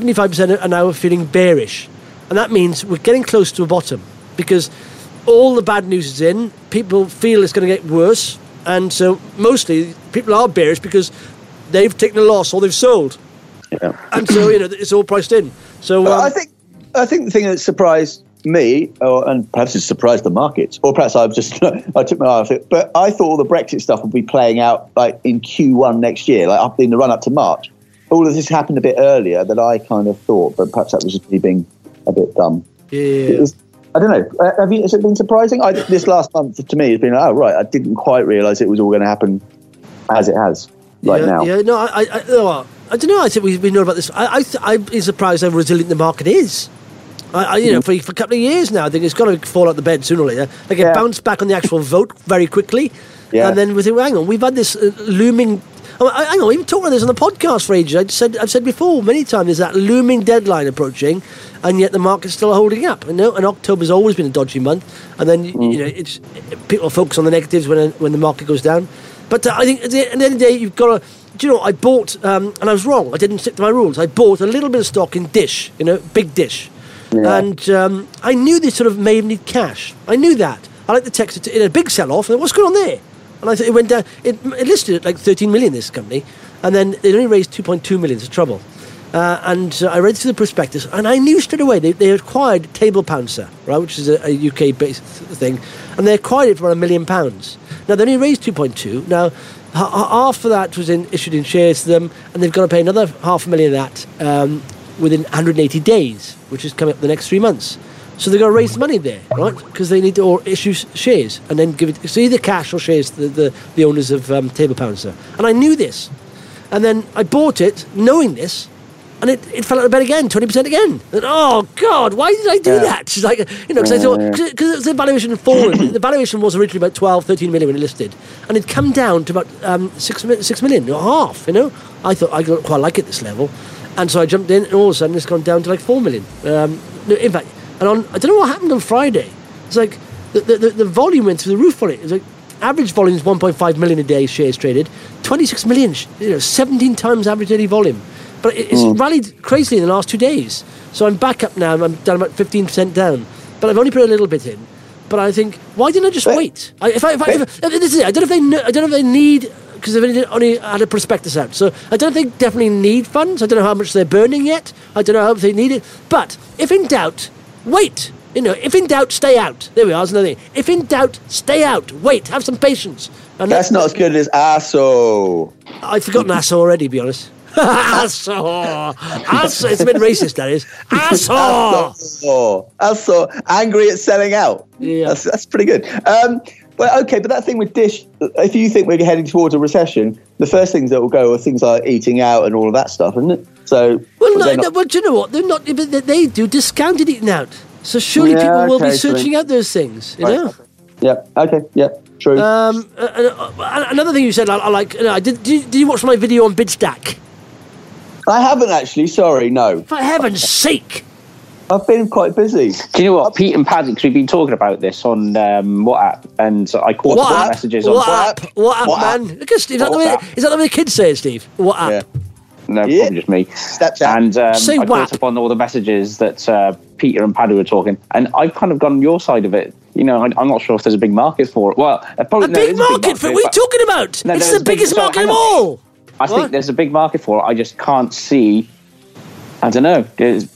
Speaker 2: 75% are now feeling bearish. And that means we're getting close to a bottom, because all the bad news is in. People feel it's going to get worse. And so mostly people are bearish because they've taken a loss or they've sold. Yeah. And so, it's all priced in. So
Speaker 3: I think the thing that surprised me, and perhaps it surprised the markets, or perhaps I took my eye off it, but I thought all the Brexit stuff would be playing out in Q1 next year, up in the run up to March. All of this happened a bit earlier than I kind of thought, but perhaps that was just me being a bit dumb.
Speaker 2: Yeah.
Speaker 3: I don't know. Has it been surprising? This last month to me has been, I didn't quite realise it was all going to happen as it has now.
Speaker 2: Yeah, no, I don't know. I think we know about this. I'd be surprised how resilient the market is. For a couple of years now, I think it's got to fall out the bed sooner or later. It bounced back on the actual vote very quickly, and then hang on, we've had this looming. Hang on, we even talked about this on the podcast for ages. I've said before many times, there's that looming deadline approaching, and yet the market's still holding up. And October's always been a dodgy month, and then it's people focus on the negatives when the market goes down. But I think at the end of the day, you've got to. Do you know, I bought, and I was wrong. I didn't stick to my rules. I bought a little bit of stock in Dish, big Dish. Yeah. And I knew they sort of may need cash. I knew that. I like the text in a big sell-off. And what's going on there? And I thought it went down. It listed at 13 million, this company. And then it only raised 2.2 million. It's trouble. And I read through the prospectus, and I knew straight away they acquired Table Pouncer, right, which is a UK-based thing. And they acquired it for about £1 million. Now, they only raised 2.2. Now, half of that was issued in shares to them, and they've got to pay another £500,000 of that within 180 days, which is coming up the next 3 months. So they've got to raise money there, right? Because they need to issue shares and then give it, so either cash or shares to the owners of Table Pouncer. And I knew this. And then I bought it knowing this, and it fell out of bed again, 20% again. And, oh, God, why did I do that? She's like, because I thought, because the valuation had fallen. The valuation was originally about 12, 13 million when it listed. And it'd come down to about 6 million, or half, I thought I quite like it at this level. And so I jumped in, and all of a sudden it's gone down to 4 million. In fact, I don't know what happened on Friday. It's like the volume went through the roof on it. It's like average volume is 1.5 million a day shares traded, 26 million, 17 times average daily volume. But it's rallied crazily in the last 2 days. So I'm back up now. I'm down about 15% down. But I've only put a little bit in. But I think, why didn't I just wait? This is it. I don't know if they need, because they've only had a prospectus out. So I don't think they definitely need funds. I don't know how much they're burning yet. I don't know how they need it. But if in doubt, wait. If in doubt, stay out. There we are. That's another thing. If in doubt, stay out. Wait. Have some patience. And
Speaker 3: that's not as good as ASO.
Speaker 2: I've forgotten ASO already, to be honest. ASO. It's a bit racist, that is. ASO.
Speaker 3: ASO. Angry at selling out. Yeah. That's pretty good. Well, okay, but that thing with Dish, if you think we're heading towards a recession, the first things that will go are things like eating out and all of that stuff, isn't it? So,
Speaker 2: well, do you know what? They're not. They do discounted eating out. So surely people will be searching out those things. You know.
Speaker 3: Yeah. Okay. Yeah. True.
Speaker 2: Another thing you said, I like. Did you watch my video on Bidstack?
Speaker 3: I haven't actually. Sorry, no.
Speaker 2: For heaven's sake!
Speaker 3: I've been quite busy.
Speaker 4: Do you know what? Pete and Paddy, we've been talking about this on WhatsApp, and I caught some messages on
Speaker 2: WhatsApp, man. Look at Steve. Is that the way the kids say it, Steve? WhatsApp.
Speaker 3: Yeah.
Speaker 4: No, probably just me. And I caught up on all the messages that Peter and Paddy were talking, and I've kind of gone on your side of it. You know, I'm not sure if there's a big market for it. Well, probably
Speaker 2: a big market for it. What are you talking about? No, it's the biggest market of all.
Speaker 4: I think there's a big market for it. I just can't see. I don't know.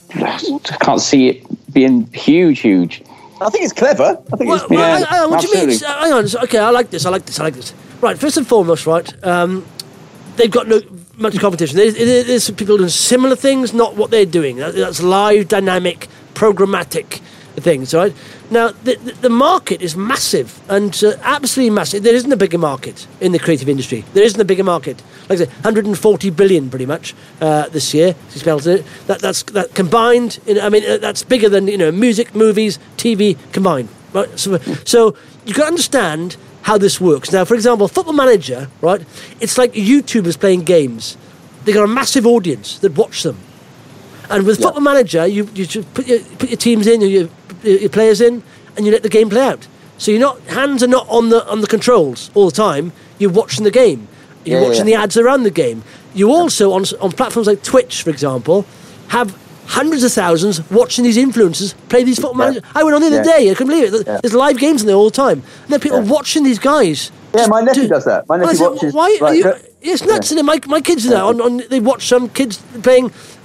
Speaker 4: I can't see it being huge.
Speaker 3: I think it's clever. I think it's.
Speaker 2: What do you mean? Hang on. Okay, I like this. Right. First and foremost, right. They've got no much competition. There's people doing similar things, not what they're doing. That's live, dynamic, programmatic things, right? Now, the market is massive and absolutely massive. There isn't a bigger market in the creative industry. There isn't a bigger market. Like I said, 140 billion pretty much this year. That combined. That's bigger than music, movies, TV combined. Right? So you can understand how this works. Now, for example, Football Manager, right? It's like YouTubers playing games. They got a massive audience that watch them. And with Football Manager, you should put your teams in, your players in, and you let the game play out. So hands are not on the controls all the time. You're watching the game. You're watching the ads around the game. You also on platforms like Twitch, for example, have hundreds of thousands watching these influencers play these Football Managers. I went on the other day. I couldn't believe it. There's live games in there all the time, and then people watching these guys.
Speaker 3: Yeah, my nephew does that. My nephew watches.
Speaker 2: Why are you? It's nuts. Yeah. My kids do that. They watch some kids playing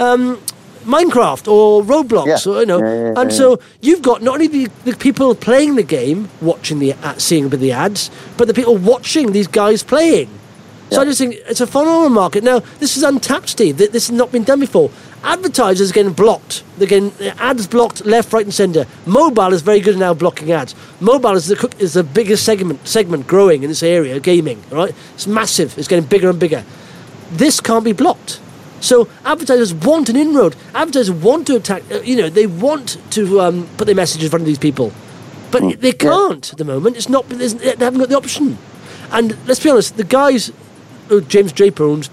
Speaker 2: Minecraft or Roblox, or so you've got not only the people playing the game watching seeing a bit of the ads, but the people watching these guys playing. So I just think it's a phenomenal market. Now, this is untapped, Steve. This has not been done before. Advertisers are getting blocked. They're getting ads blocked left, right and centre. Mobile is very good now blocking ads. Mobile is the biggest segment growing in this area, gaming. Right? It's massive. It's getting bigger and bigger. This can't be blocked. So advertisers want an inroad. Advertisers want to attack. They want to put their message in front of these people, but they can't at the moment. It's not. They haven't got the option. And let's be honest, the guys. James Draper owns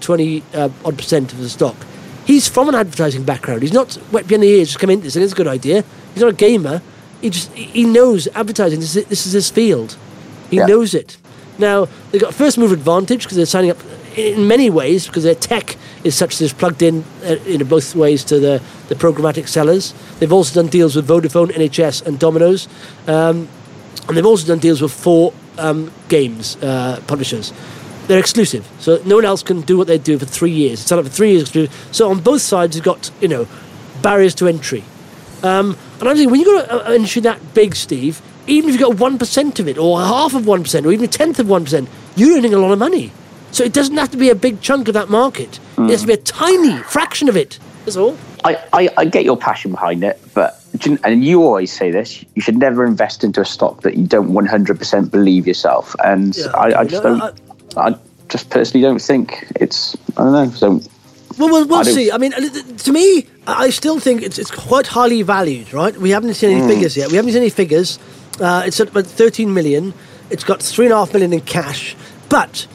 Speaker 2: 20% of the stock. He's from an advertising background. He's not wet behind the ears, just come into this and it's a good idea. He's not a gamer. He knows advertising. This is his field. He knows it. Now, they've got a first mover advantage because they're signing up in many ways because their tech is such that it's plugged in both ways to the programmatic sellers. They've also done deals with Vodafone, NHS and Domino's. And they've also done deals with 4 games publishers. They're exclusive, so no one else can do what they do for 3 years. It's up for 3 years exclusive. So on both sides, you've got barriers to entry. And I'm thinking when you got an industry that big, Steve, even if you've got 1% of it, or half of 1%, or even a tenth of 1%, you're earning a lot of money. So it doesn't have to be a big chunk of that market. It has to be a tiny fraction of it. That's all.
Speaker 4: I get your passion behind it, but and you always say this: you should never invest into a stock that you don't 100% believe yourself. And I just don't. I just personally don't think it's. I don't know. So
Speaker 2: we'll see. I mean, to me, I still think it's quite highly valued. Right? We haven't seen any figures yet. We haven't seen any figures. It's at about 13 million. It's got 3.5 million in cash. But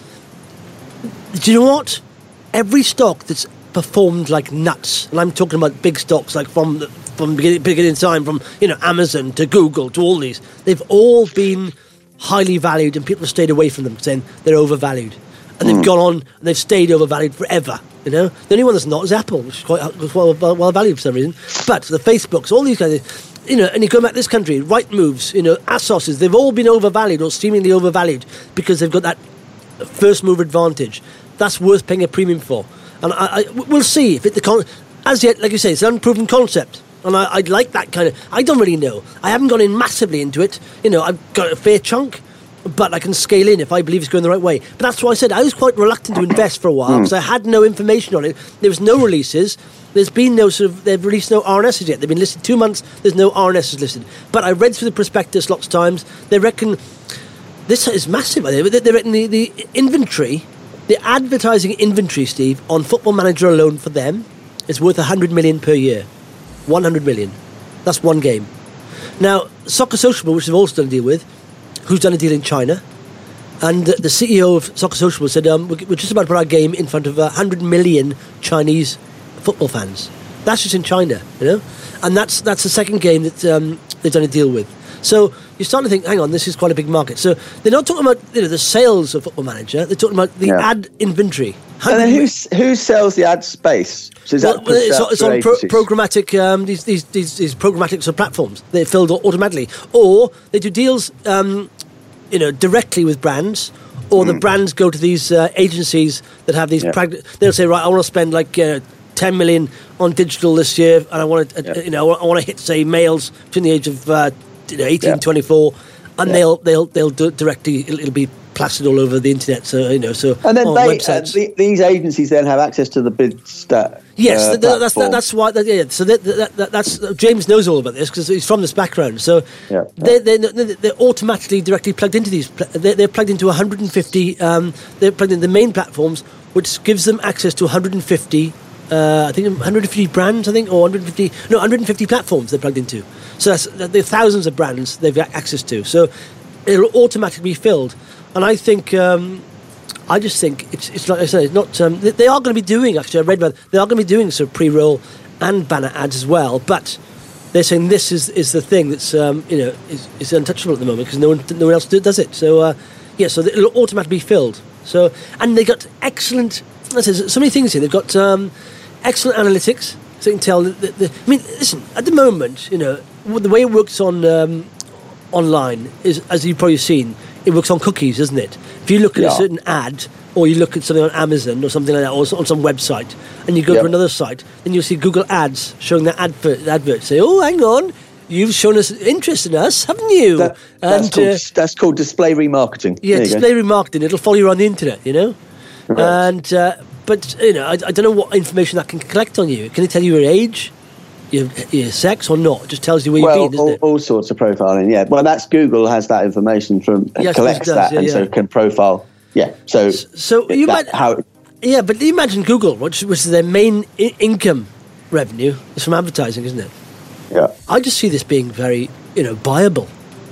Speaker 2: do you know what? Every stock that's performed like nuts, and I'm talking about big stocks like from beginning time, from Amazon to Google to all these, they've all been highly valued, and people have stayed away from them saying they're overvalued, and they've gone on and they've stayed overvalued forever. The only one that's not is Apple, which is quite well valued for some reason. But the Facebooks, all these guys, and you go back to this country, Rightmoves, Asoses, they've all been overvalued or seemingly overvalued because they've got that first mover advantage. That's worth paying a premium for, and we'll see if as yet, like you say, it's an unproven concept. And I'd like that kind of. I don't really know. I haven't gone in massively into it. I've got a fair chunk, but I can scale in if I believe it's going the right way. But that's why I said I was quite reluctant to invest for a while because I had no information on it. There was no releases. There's been no they've released no RNSs yet. They've been listed 2 months. There's no RNSs listed. But I read through the prospectus lots of times. They reckon This is massive. They're in the inventory, the advertising inventory, Steve, on Football Manager alone for them is worth 100 million per year. 100 million. That's one game. Now, Soccer Sociable, which they've also done a deal with, who's done a deal in China, and the CEO of Soccer Sociable said, we're just about to put our game in front of 100 million Chinese football fans. That's just in China, and that's the second game that they've done a deal with. So you're starting to think, hang on, this is quite a big market. So they're not talking about the sales of Football Manager. They're talking about the ad inventory.
Speaker 3: And then who sells the ad space? So is that
Speaker 2: it's on programmatic these programmatic sort of platforms. They're filled automatically, or they do deals directly with brands, or the brands go to these agencies that have these. They'll say, right, I want to spend like 10 million on digital this year, and I want to I want to hit, say, males between the age of 18 and 24, and they'll do it directly. It'll be plastered all over the internet. So and then
Speaker 3: websites. These agencies then have access to the BidStat.
Speaker 2: Yes, that's why. So that's James knows all about this because he's from this background. So they're automatically directly plugged into these. They're plugged into 150. They're plugged into the main platforms, which gives them access to 150. I think 150 brands. or 150 platforms they're plugged into. So there are thousands of brands they've got access to. So it'll automatically be filled. And I think, I just think it's like I said, it's not. They are going to be doing. Actually, I read about they are going to be doing sort of pre-roll and banner ads as well. But they're saying this is the thing that's is untouchable at the moment because no one else does it. So so it'll automatically be filled. So and they got excellent. There's so many things here. They've got excellent analytics. So you can tell. Listen. At the moment, the way it works on online is, as you've probably seen, it works on cookies, isn't it? If you look at a certain ad, or you look at something on Amazon or something like that, or on some website, and you go to another site, then you'll see Google Ads showing that advert. Say, oh, hang on, you've shown us interest in us, haven't you?
Speaker 3: That's called display remarketing.
Speaker 2: Yeah, display remarketing. It'll follow you around the internet, Right. And but I don't know what information that can collect on you. Can it tell you your age, your sex, or not? It just tells you where you've been, doesn't it?
Speaker 3: All sorts of profiling. Yeah, well, that's Google has that information collects that, so can profile. Yeah, so
Speaker 2: you but you imagine Google, which is their main income revenue is from advertising, isn't it?
Speaker 3: Yeah,
Speaker 2: I just see this being very viable,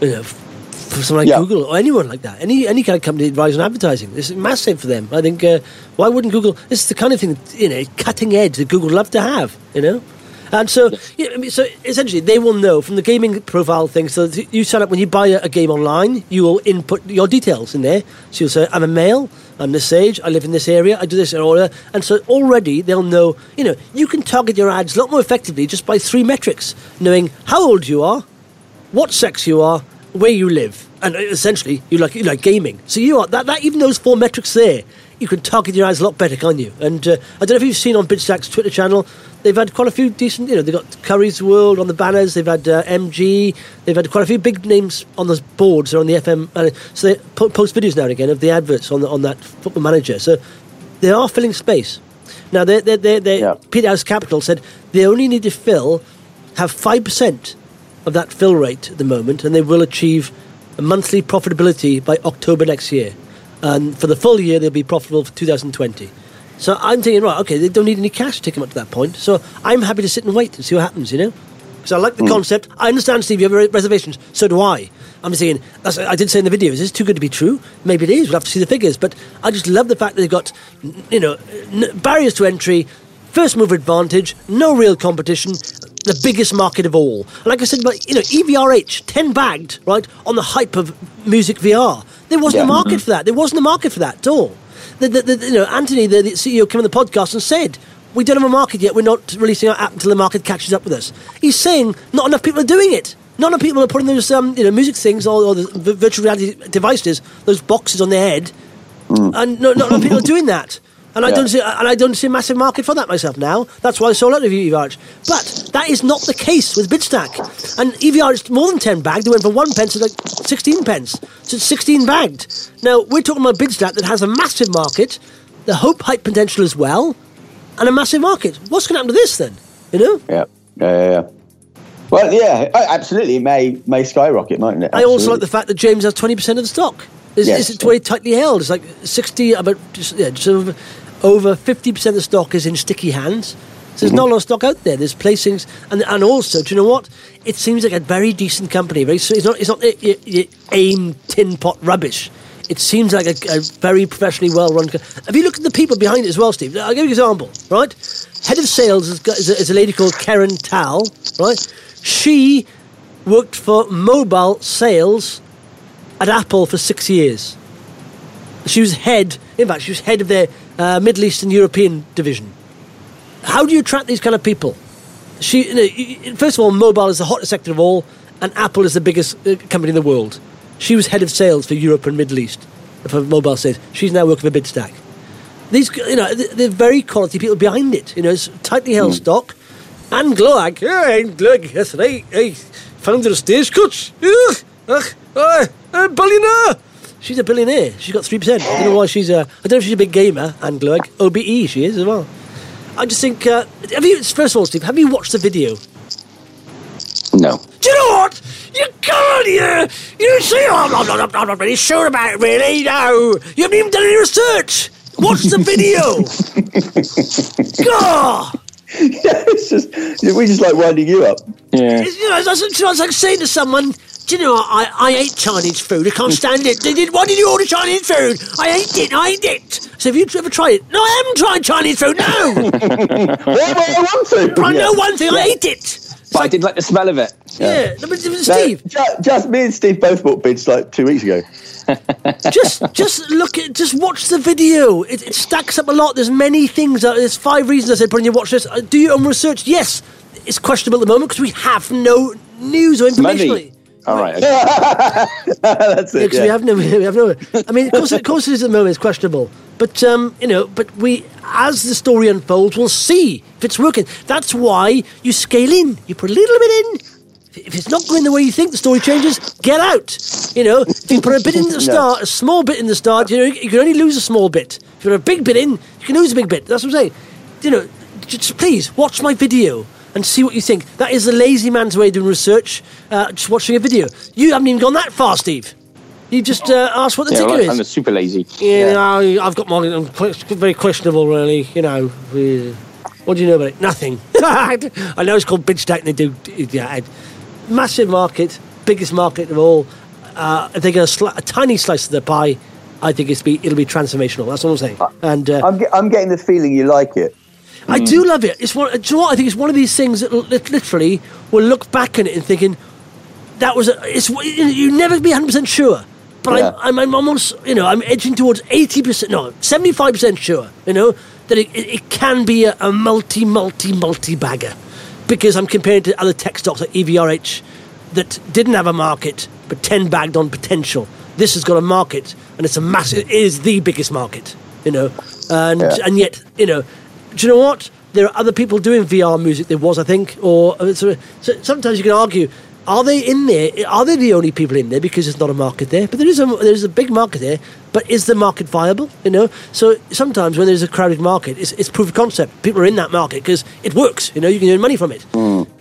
Speaker 2: for someone like Google or anyone like that, any kind of company that relies on advertising. This is massive for them. I think why wouldn't Google? This is the kind of thing cutting edge that Google would love to have. And so, so essentially, they will know from the gaming profile thing. So you sign up when you buy a game online, you will input your details in there. So you'll say, "I'm a male. I'm this age. I live in this area. I do this and all that." And so already they'll know. You can target your ads a lot more effectively just by 3 metrics: knowing how old you are, what sex you are, where you live, and essentially you like gaming. So you are that even those 4 metrics there, you can target your ads a lot better, can't you? And I don't know if you've seen on BidStack's Twitter channel, they've had quite a few decent, they've got Curry's World on the banners, they've had MG, they've had quite a few big names on those boards or on the FM. So they post videos now and again of the adverts on that Football Manager. So they are filling space. Now, Peterhouse Capital said they only need to have 5% of that fill rate at the moment, and they will achieve a monthly profitability by October next year. And for the full year, they'll be profitable for 2020. So I'm thinking, right, okay, they don't need any cash to take them up to that point. So I'm happy to sit and wait and see what happens, Because I like the concept. I understand, Steve, you have reservations. So do I. I'm saying, I did say in the video, is this too good to be true? Maybe it is. We'll have to see the figures. But I just love the fact that they've got, barriers to entry, first mover advantage, no real competition, the biggest market of all. Like I said, about EVRH, 10 bagged, right, on the hype of music VR. There wasn't a market for that. There wasn't a market for that at all. Anthony, the CEO, came on the podcast and said, we don't have a market yet. We're not releasing our app until the market catches up with us. He's saying not enough people are doing it. Not enough people are putting those music things or the virtual reality devices, those boxes on their head, and not enough people are doing that. And I don't see a massive market for that myself now. That's why I sold out of EVRH. But that is not the case with BidStack. And EVRH is more than 10 bagged. They went from 1 pence to 16 pence. So it's 16 bagged. Now, we're talking about BidStack that has a massive market, the hype potential as well, and a massive market. What's going to happen to this then?
Speaker 3: Yeah. Well, yeah, absolutely. It may skyrocket, mightn't it?
Speaker 2: Absolutely. I also like the fact that James has 20% of the stock. It's very tightly held. It's like 60, just over 50% of the stock is in sticky hands. So there's not a lot of stock out there. There's placings, and also, do you know what? It seems like a very decent company. It's not your AIM tin pot rubbish. It seems like a very professionally well-run. Have you looked at the people behind it as well, Steve? I'll give you an example, right? Head of sales is a lady called Karen Tal, right? She worked for mobile sales at Apple for 6 years. She was head of their Middle Eastern European division. How do you attract these kind of people? First of all, mobile is the hottest sector of all, and Apple is the biggest company in the world. She was head of sales for Europe and Middle East for mobile sales. She's now working for Bidstack. These, they're very quality people behind it. It's tightly held stock. Anne Gloag, yesterday, I found her a stagecoach. A billionaire. She's a billionaire. She's got 3%. I don't know why she's I don't know if she's a big gamer, Anne Gloag. OBE she is as well. I just think, first of all, Steve, have you watched the video?
Speaker 4: No.
Speaker 2: Do you know what? You come on here, you say, I'm not really sure about it, really, no. You haven't even done any research. Watch the video. God.
Speaker 3: Yeah, we just like winding you up.
Speaker 2: Yeah. It's like saying to someone, do you know, I hate Chinese food. I can't stand it. Why did you order Chinese food? I hate it. So have you ever tried it? No, I haven't tried Chinese food, no.
Speaker 3: Well, I want to.
Speaker 2: I know one thing, I hate it.
Speaker 4: But I did like the smell of it.
Speaker 2: Yeah. But Steve.
Speaker 3: Just me and Steve both bought bids like 2 weeks ago.
Speaker 2: just watch the video. It stacks up a lot. There's many things. There's 5 reasons I said put on your watch list. Do your own research. Yes, it's questionable at the moment because we have no news or information.
Speaker 4: All right. Okay.
Speaker 3: That's it.
Speaker 2: Yeah, we have no. I mean, of course, it is at the moment. It's questionable, but but we, as the story unfolds, we'll see if it's working. That's why you scale in. You put a little bit in. If it's not going the way you think, the story changes. Get out. If you put a bit in the start, a small bit in the start, you can only lose a small bit. If you put a big bit in, you can lose a big bit. That's what I'm saying. Just please watch my video and see what you think. That is the lazy man's way of doing research, just watching a video. You haven't even gone that far, Steve. You just asked what the ticker is.
Speaker 4: I'm super lazy.
Speaker 2: I've got mine. I'm very questionable, really. What do you know about it? Nothing. I know it's called Bidstack, and they do massive market, biggest market of all. If they get a tiny slice of the pie, I think it'll be transformational. That's what I'm saying. And
Speaker 3: I'm getting the feeling you like it.
Speaker 2: I do love it. Do you know what? I think it's one of these things that literally will look back on it and thinking that was you never be 100% sure. But I'm almost I'm edging towards 80%, no, 75% sure. That it can be a multi bagger, because I'm comparing to other tech stocks like EVRH that didn't have a market but 10 bagged on potential. This has got a market, and it's a massive. It is the biggest market. And yet do you know what? There are other people doing VR music. There was, I think, so sometimes you can argue: are they in there? Are they the only people in there because there's not a market there? But there is a big market there. But is the market viable? So sometimes when there's a crowded market, it's proof of concept. People are in that market because it works. You can earn money from it.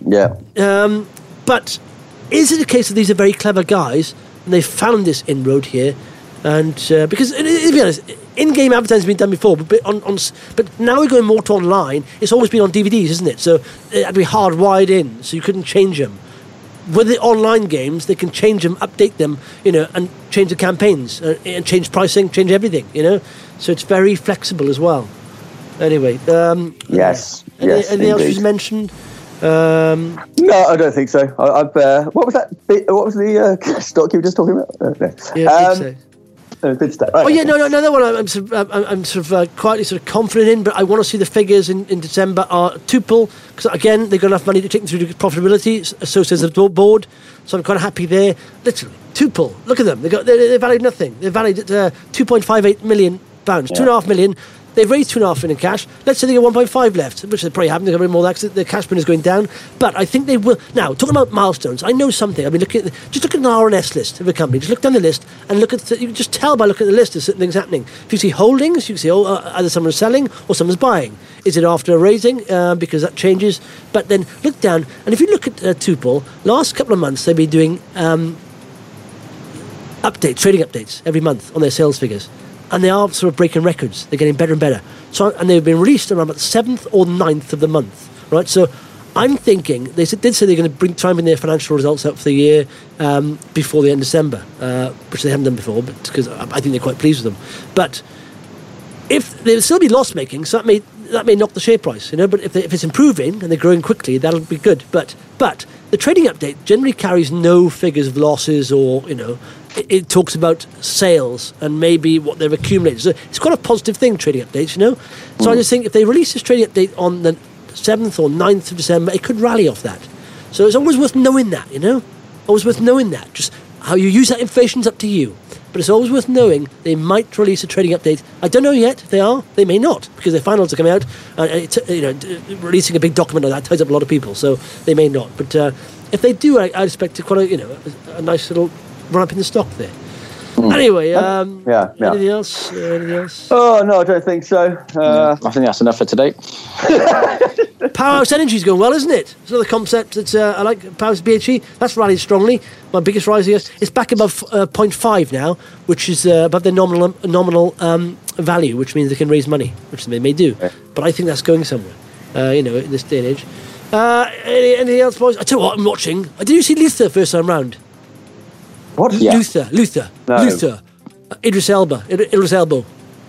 Speaker 2: But is it a case that these are very clever guys and they found this inroad here? And because, to be honest, in-game advertising has been done before, but now we're going more to online. It's always been on DVDs, isn't it? So it had to be hardwired in, so you couldn't change them. With the online games, they can change them, update them, and change the campaigns, and change pricing, change everything, So it's very flexible as well. Anyway,
Speaker 3: yes.
Speaker 2: Anything else you mentioned?
Speaker 3: No, I don't think so. What was that? What was the stock you were just talking about? Bidstack. Right.
Speaker 2: Oh yeah, no, another one I'm sort of quietly sort of confident in, but I want to see the figures in December are Tuple, because again they've got enough money to take them through to profitability. So says the board. So I'm kind of happy there. Literally, Tuple. Look at them. They're valued nothing. They're valued at £2.58 million, £2.5 million. They've raised 2.5 million in cash. Let's say they get 1.5 left, which they probably haven't. They're going to bring more that because the cash burn is going down. But I think they will. Now, talking about milestones, I know something. I've been looking at just look at an RNS list of a company. Just look down the list and look at. You can just tell by looking at the list there's certain things happening. If you see holdings, you can see either someone's selling or someone's buying. Is it after a raising? Because that changes. But then look down, and if you look at Tuple, last couple of months they've been doing trading updates every month on their sales figures, and they are sort of breaking records. They're getting better and better. So, and they've been released around about the 7th or 9th of the month, right? So I'm thinking, did say they're going to try and bring their financial results out for the year before the end of December, which they haven't done before, but because I think they're quite pleased with them. But if they'll still be loss-making, so that may knock the share price, but if it's improving and they're growing quickly, that'll be good. But the trading update generally carries no figures of losses, or it talks about sales and maybe what they've accumulated. So it's quite a positive thing, trading updates, So I just think if they release this trading update on the 7th or 9th of December, it could rally off that. So it's always worth knowing that, always worth knowing that. Just how you use that information is up to you. But it's always worth knowing they might release a trading update. I don't know yet if they are. They may not, because their finals are coming out. Releasing a big document like that ties up a lot of people, so they may not. But if they do, I expect quite a nice little run up in the stock there. Anyway, anything else?
Speaker 3: Oh, no, I don't think so.
Speaker 4: I think that's enough for today.
Speaker 2: Powerhouse Energy's going well, isn't it? It's another concept that I like. Powerhouse BHE, that's rallied strongly. My biggest rise here. It's back above 0.5 now, which is above their nominal value, which means they can raise money, which they may do. Okay. But I think that's going somewhere, in this day and age. Anything else, boys? I tell you what I'm watching. Did you see Luther first time round?
Speaker 3: What?
Speaker 2: Yeah. Luther. No. Luther. Idris Elba.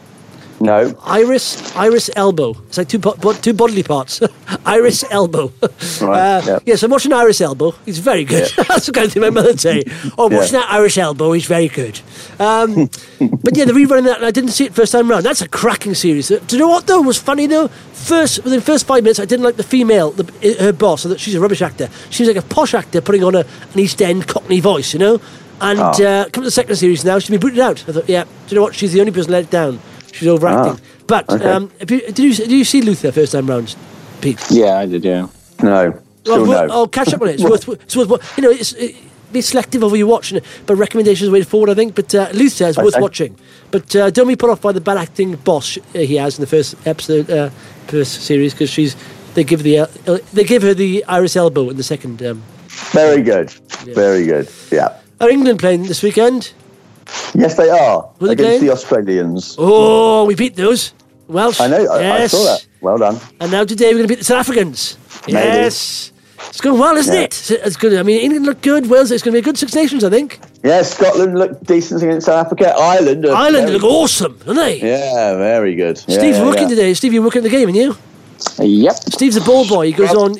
Speaker 3: No.
Speaker 2: Iris Elbow. It's like two bodily parts. Iris Elbow.
Speaker 3: Right.
Speaker 2: Yes, I'm watching Iris Elbow. He's very good. Yeah. That's the kind of thing my mother would say. Oh, I'm watching that Iris Elbow. He's very good. But yeah, the rerunning that, and I didn't see it first time round. That's a cracking series. Do you know what though was funny though? Within the first 5 minutes, I didn't like the female, her boss. So that she's a rubbish actor. She was like a posh actor putting on an East End Cockney voice, And come to the second series now, she'll be booted out. I thought, yeah. Do you know what? She's the only person let it down. She's overacting. But okay. Did you see Luther first time round, Pete?
Speaker 4: Yeah, I did. Yeah.
Speaker 3: No. No.
Speaker 2: I'll catch up on it. It's worth be selective of what you watch, but recommendations are the way forward, I think. But Luther is worth watching. But don't be put off by the bad acting boss he has in the first episode, first series, because they give her the Iris Elbow in the second.
Speaker 3: Very good. Yeah. Very good. Yeah.
Speaker 2: Are England playing this weekend?
Speaker 3: Yes, they are. Against the Australians.
Speaker 2: Oh, we beat those. Welsh.
Speaker 3: I know.
Speaker 2: Yes.
Speaker 3: I saw that. Well done.
Speaker 2: And now today we're going to beat the South Africans.
Speaker 3: Maybe.
Speaker 2: Yes. It's going well, isn't it? It's good. I mean, England look good. Wales, it's going to be a good Six Nations, I think.
Speaker 3: Yeah, Scotland look decent against South Africa. Ireland
Speaker 2: look awesome, don't they?
Speaker 3: Yeah, very good.
Speaker 2: Steve's working today. Steve, you're working at the game, aren't you?
Speaker 4: Yep.
Speaker 2: Steve's a ball boy. He goes on.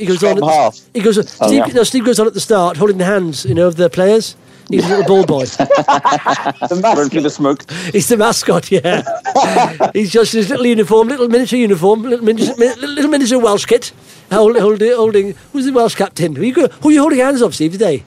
Speaker 2: Steve goes on at the start, holding the hands, of the players. He's a little ball boy.
Speaker 3: The smoke.
Speaker 2: He's the mascot, yeah. He's just his little miniature uniform, little miniature Welsh kit, holding. Who's the Welsh captain? Who are you holding hands of, Steve, today?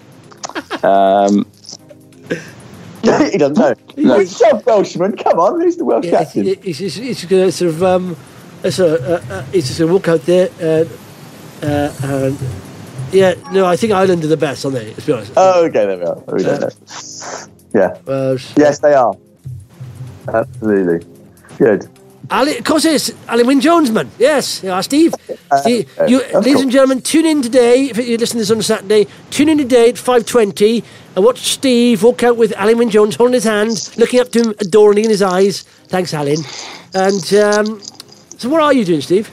Speaker 3: He doesn't know. No. He's a Welshman. Come on, who's the Welsh captain?
Speaker 2: He's going to sort of. He's just going to walk out there and. Yeah, no, I think Ireland are the best, aren't they? Let's be honest.
Speaker 3: Oh, okay, there we are. We don't know. Yeah. Yes, they are. Absolutely. Good.
Speaker 2: Of course it's Alan Wynne-Jones, man. Yes, Steve. Ladies and gentlemen, tune in today. If you're listening to this on a Saturday, tune in today at 5:20 and watch Steve walk out with Alan Wynne-Jones holding his hand, looking up to him adoringly in his eyes. Thanks, Alan. And so what are you doing, Steve?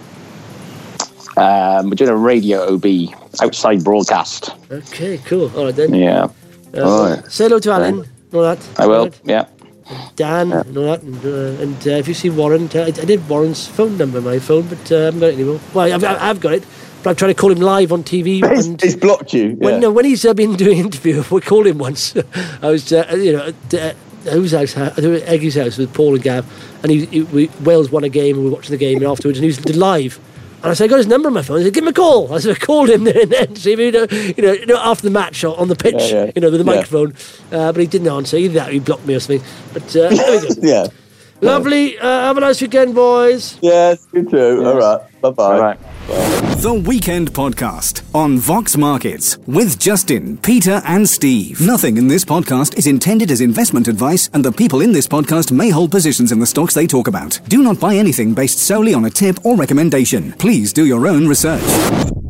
Speaker 4: We're doing a radio OB, outside broadcast.
Speaker 2: Okay, cool. All right, then.
Speaker 4: Yeah.
Speaker 3: All right.
Speaker 2: Say hello to Alan. All that.
Speaker 4: I will, yeah.
Speaker 2: Dan and all that. And if you see Warren, I did Warren's phone number on my phone, but I haven't got it anymore. Well, I've got it, but I'm trying to call him live on TV.
Speaker 3: He's blocked you.
Speaker 2: When he's been doing an interview, we called him once. I was, at whose house? Eggy's house with Paul and Gav, and Wales won a game, and we were watching the game, and afterwards, and he was live. And I said, I got his number on my phone. I said, give him a call. I said, I called him there and then. See, after the match on the pitch, with the microphone. But he didn't answer. Either that or he blocked me or something. But there we go.
Speaker 3: Yeah.
Speaker 2: Lovely. Have a nice weekend, boys.
Speaker 3: Yes, you too. Yeah. All right. Bye-bye.
Speaker 4: All right.
Speaker 1: The Weekend Podcast on Vox Markets with Justin, Peter and Steve. Nothing in this podcast is intended as investment advice, and the people in this podcast may hold positions in the stocks they talk about. Do not buy anything based solely on a tip or recommendation. Please do your own research.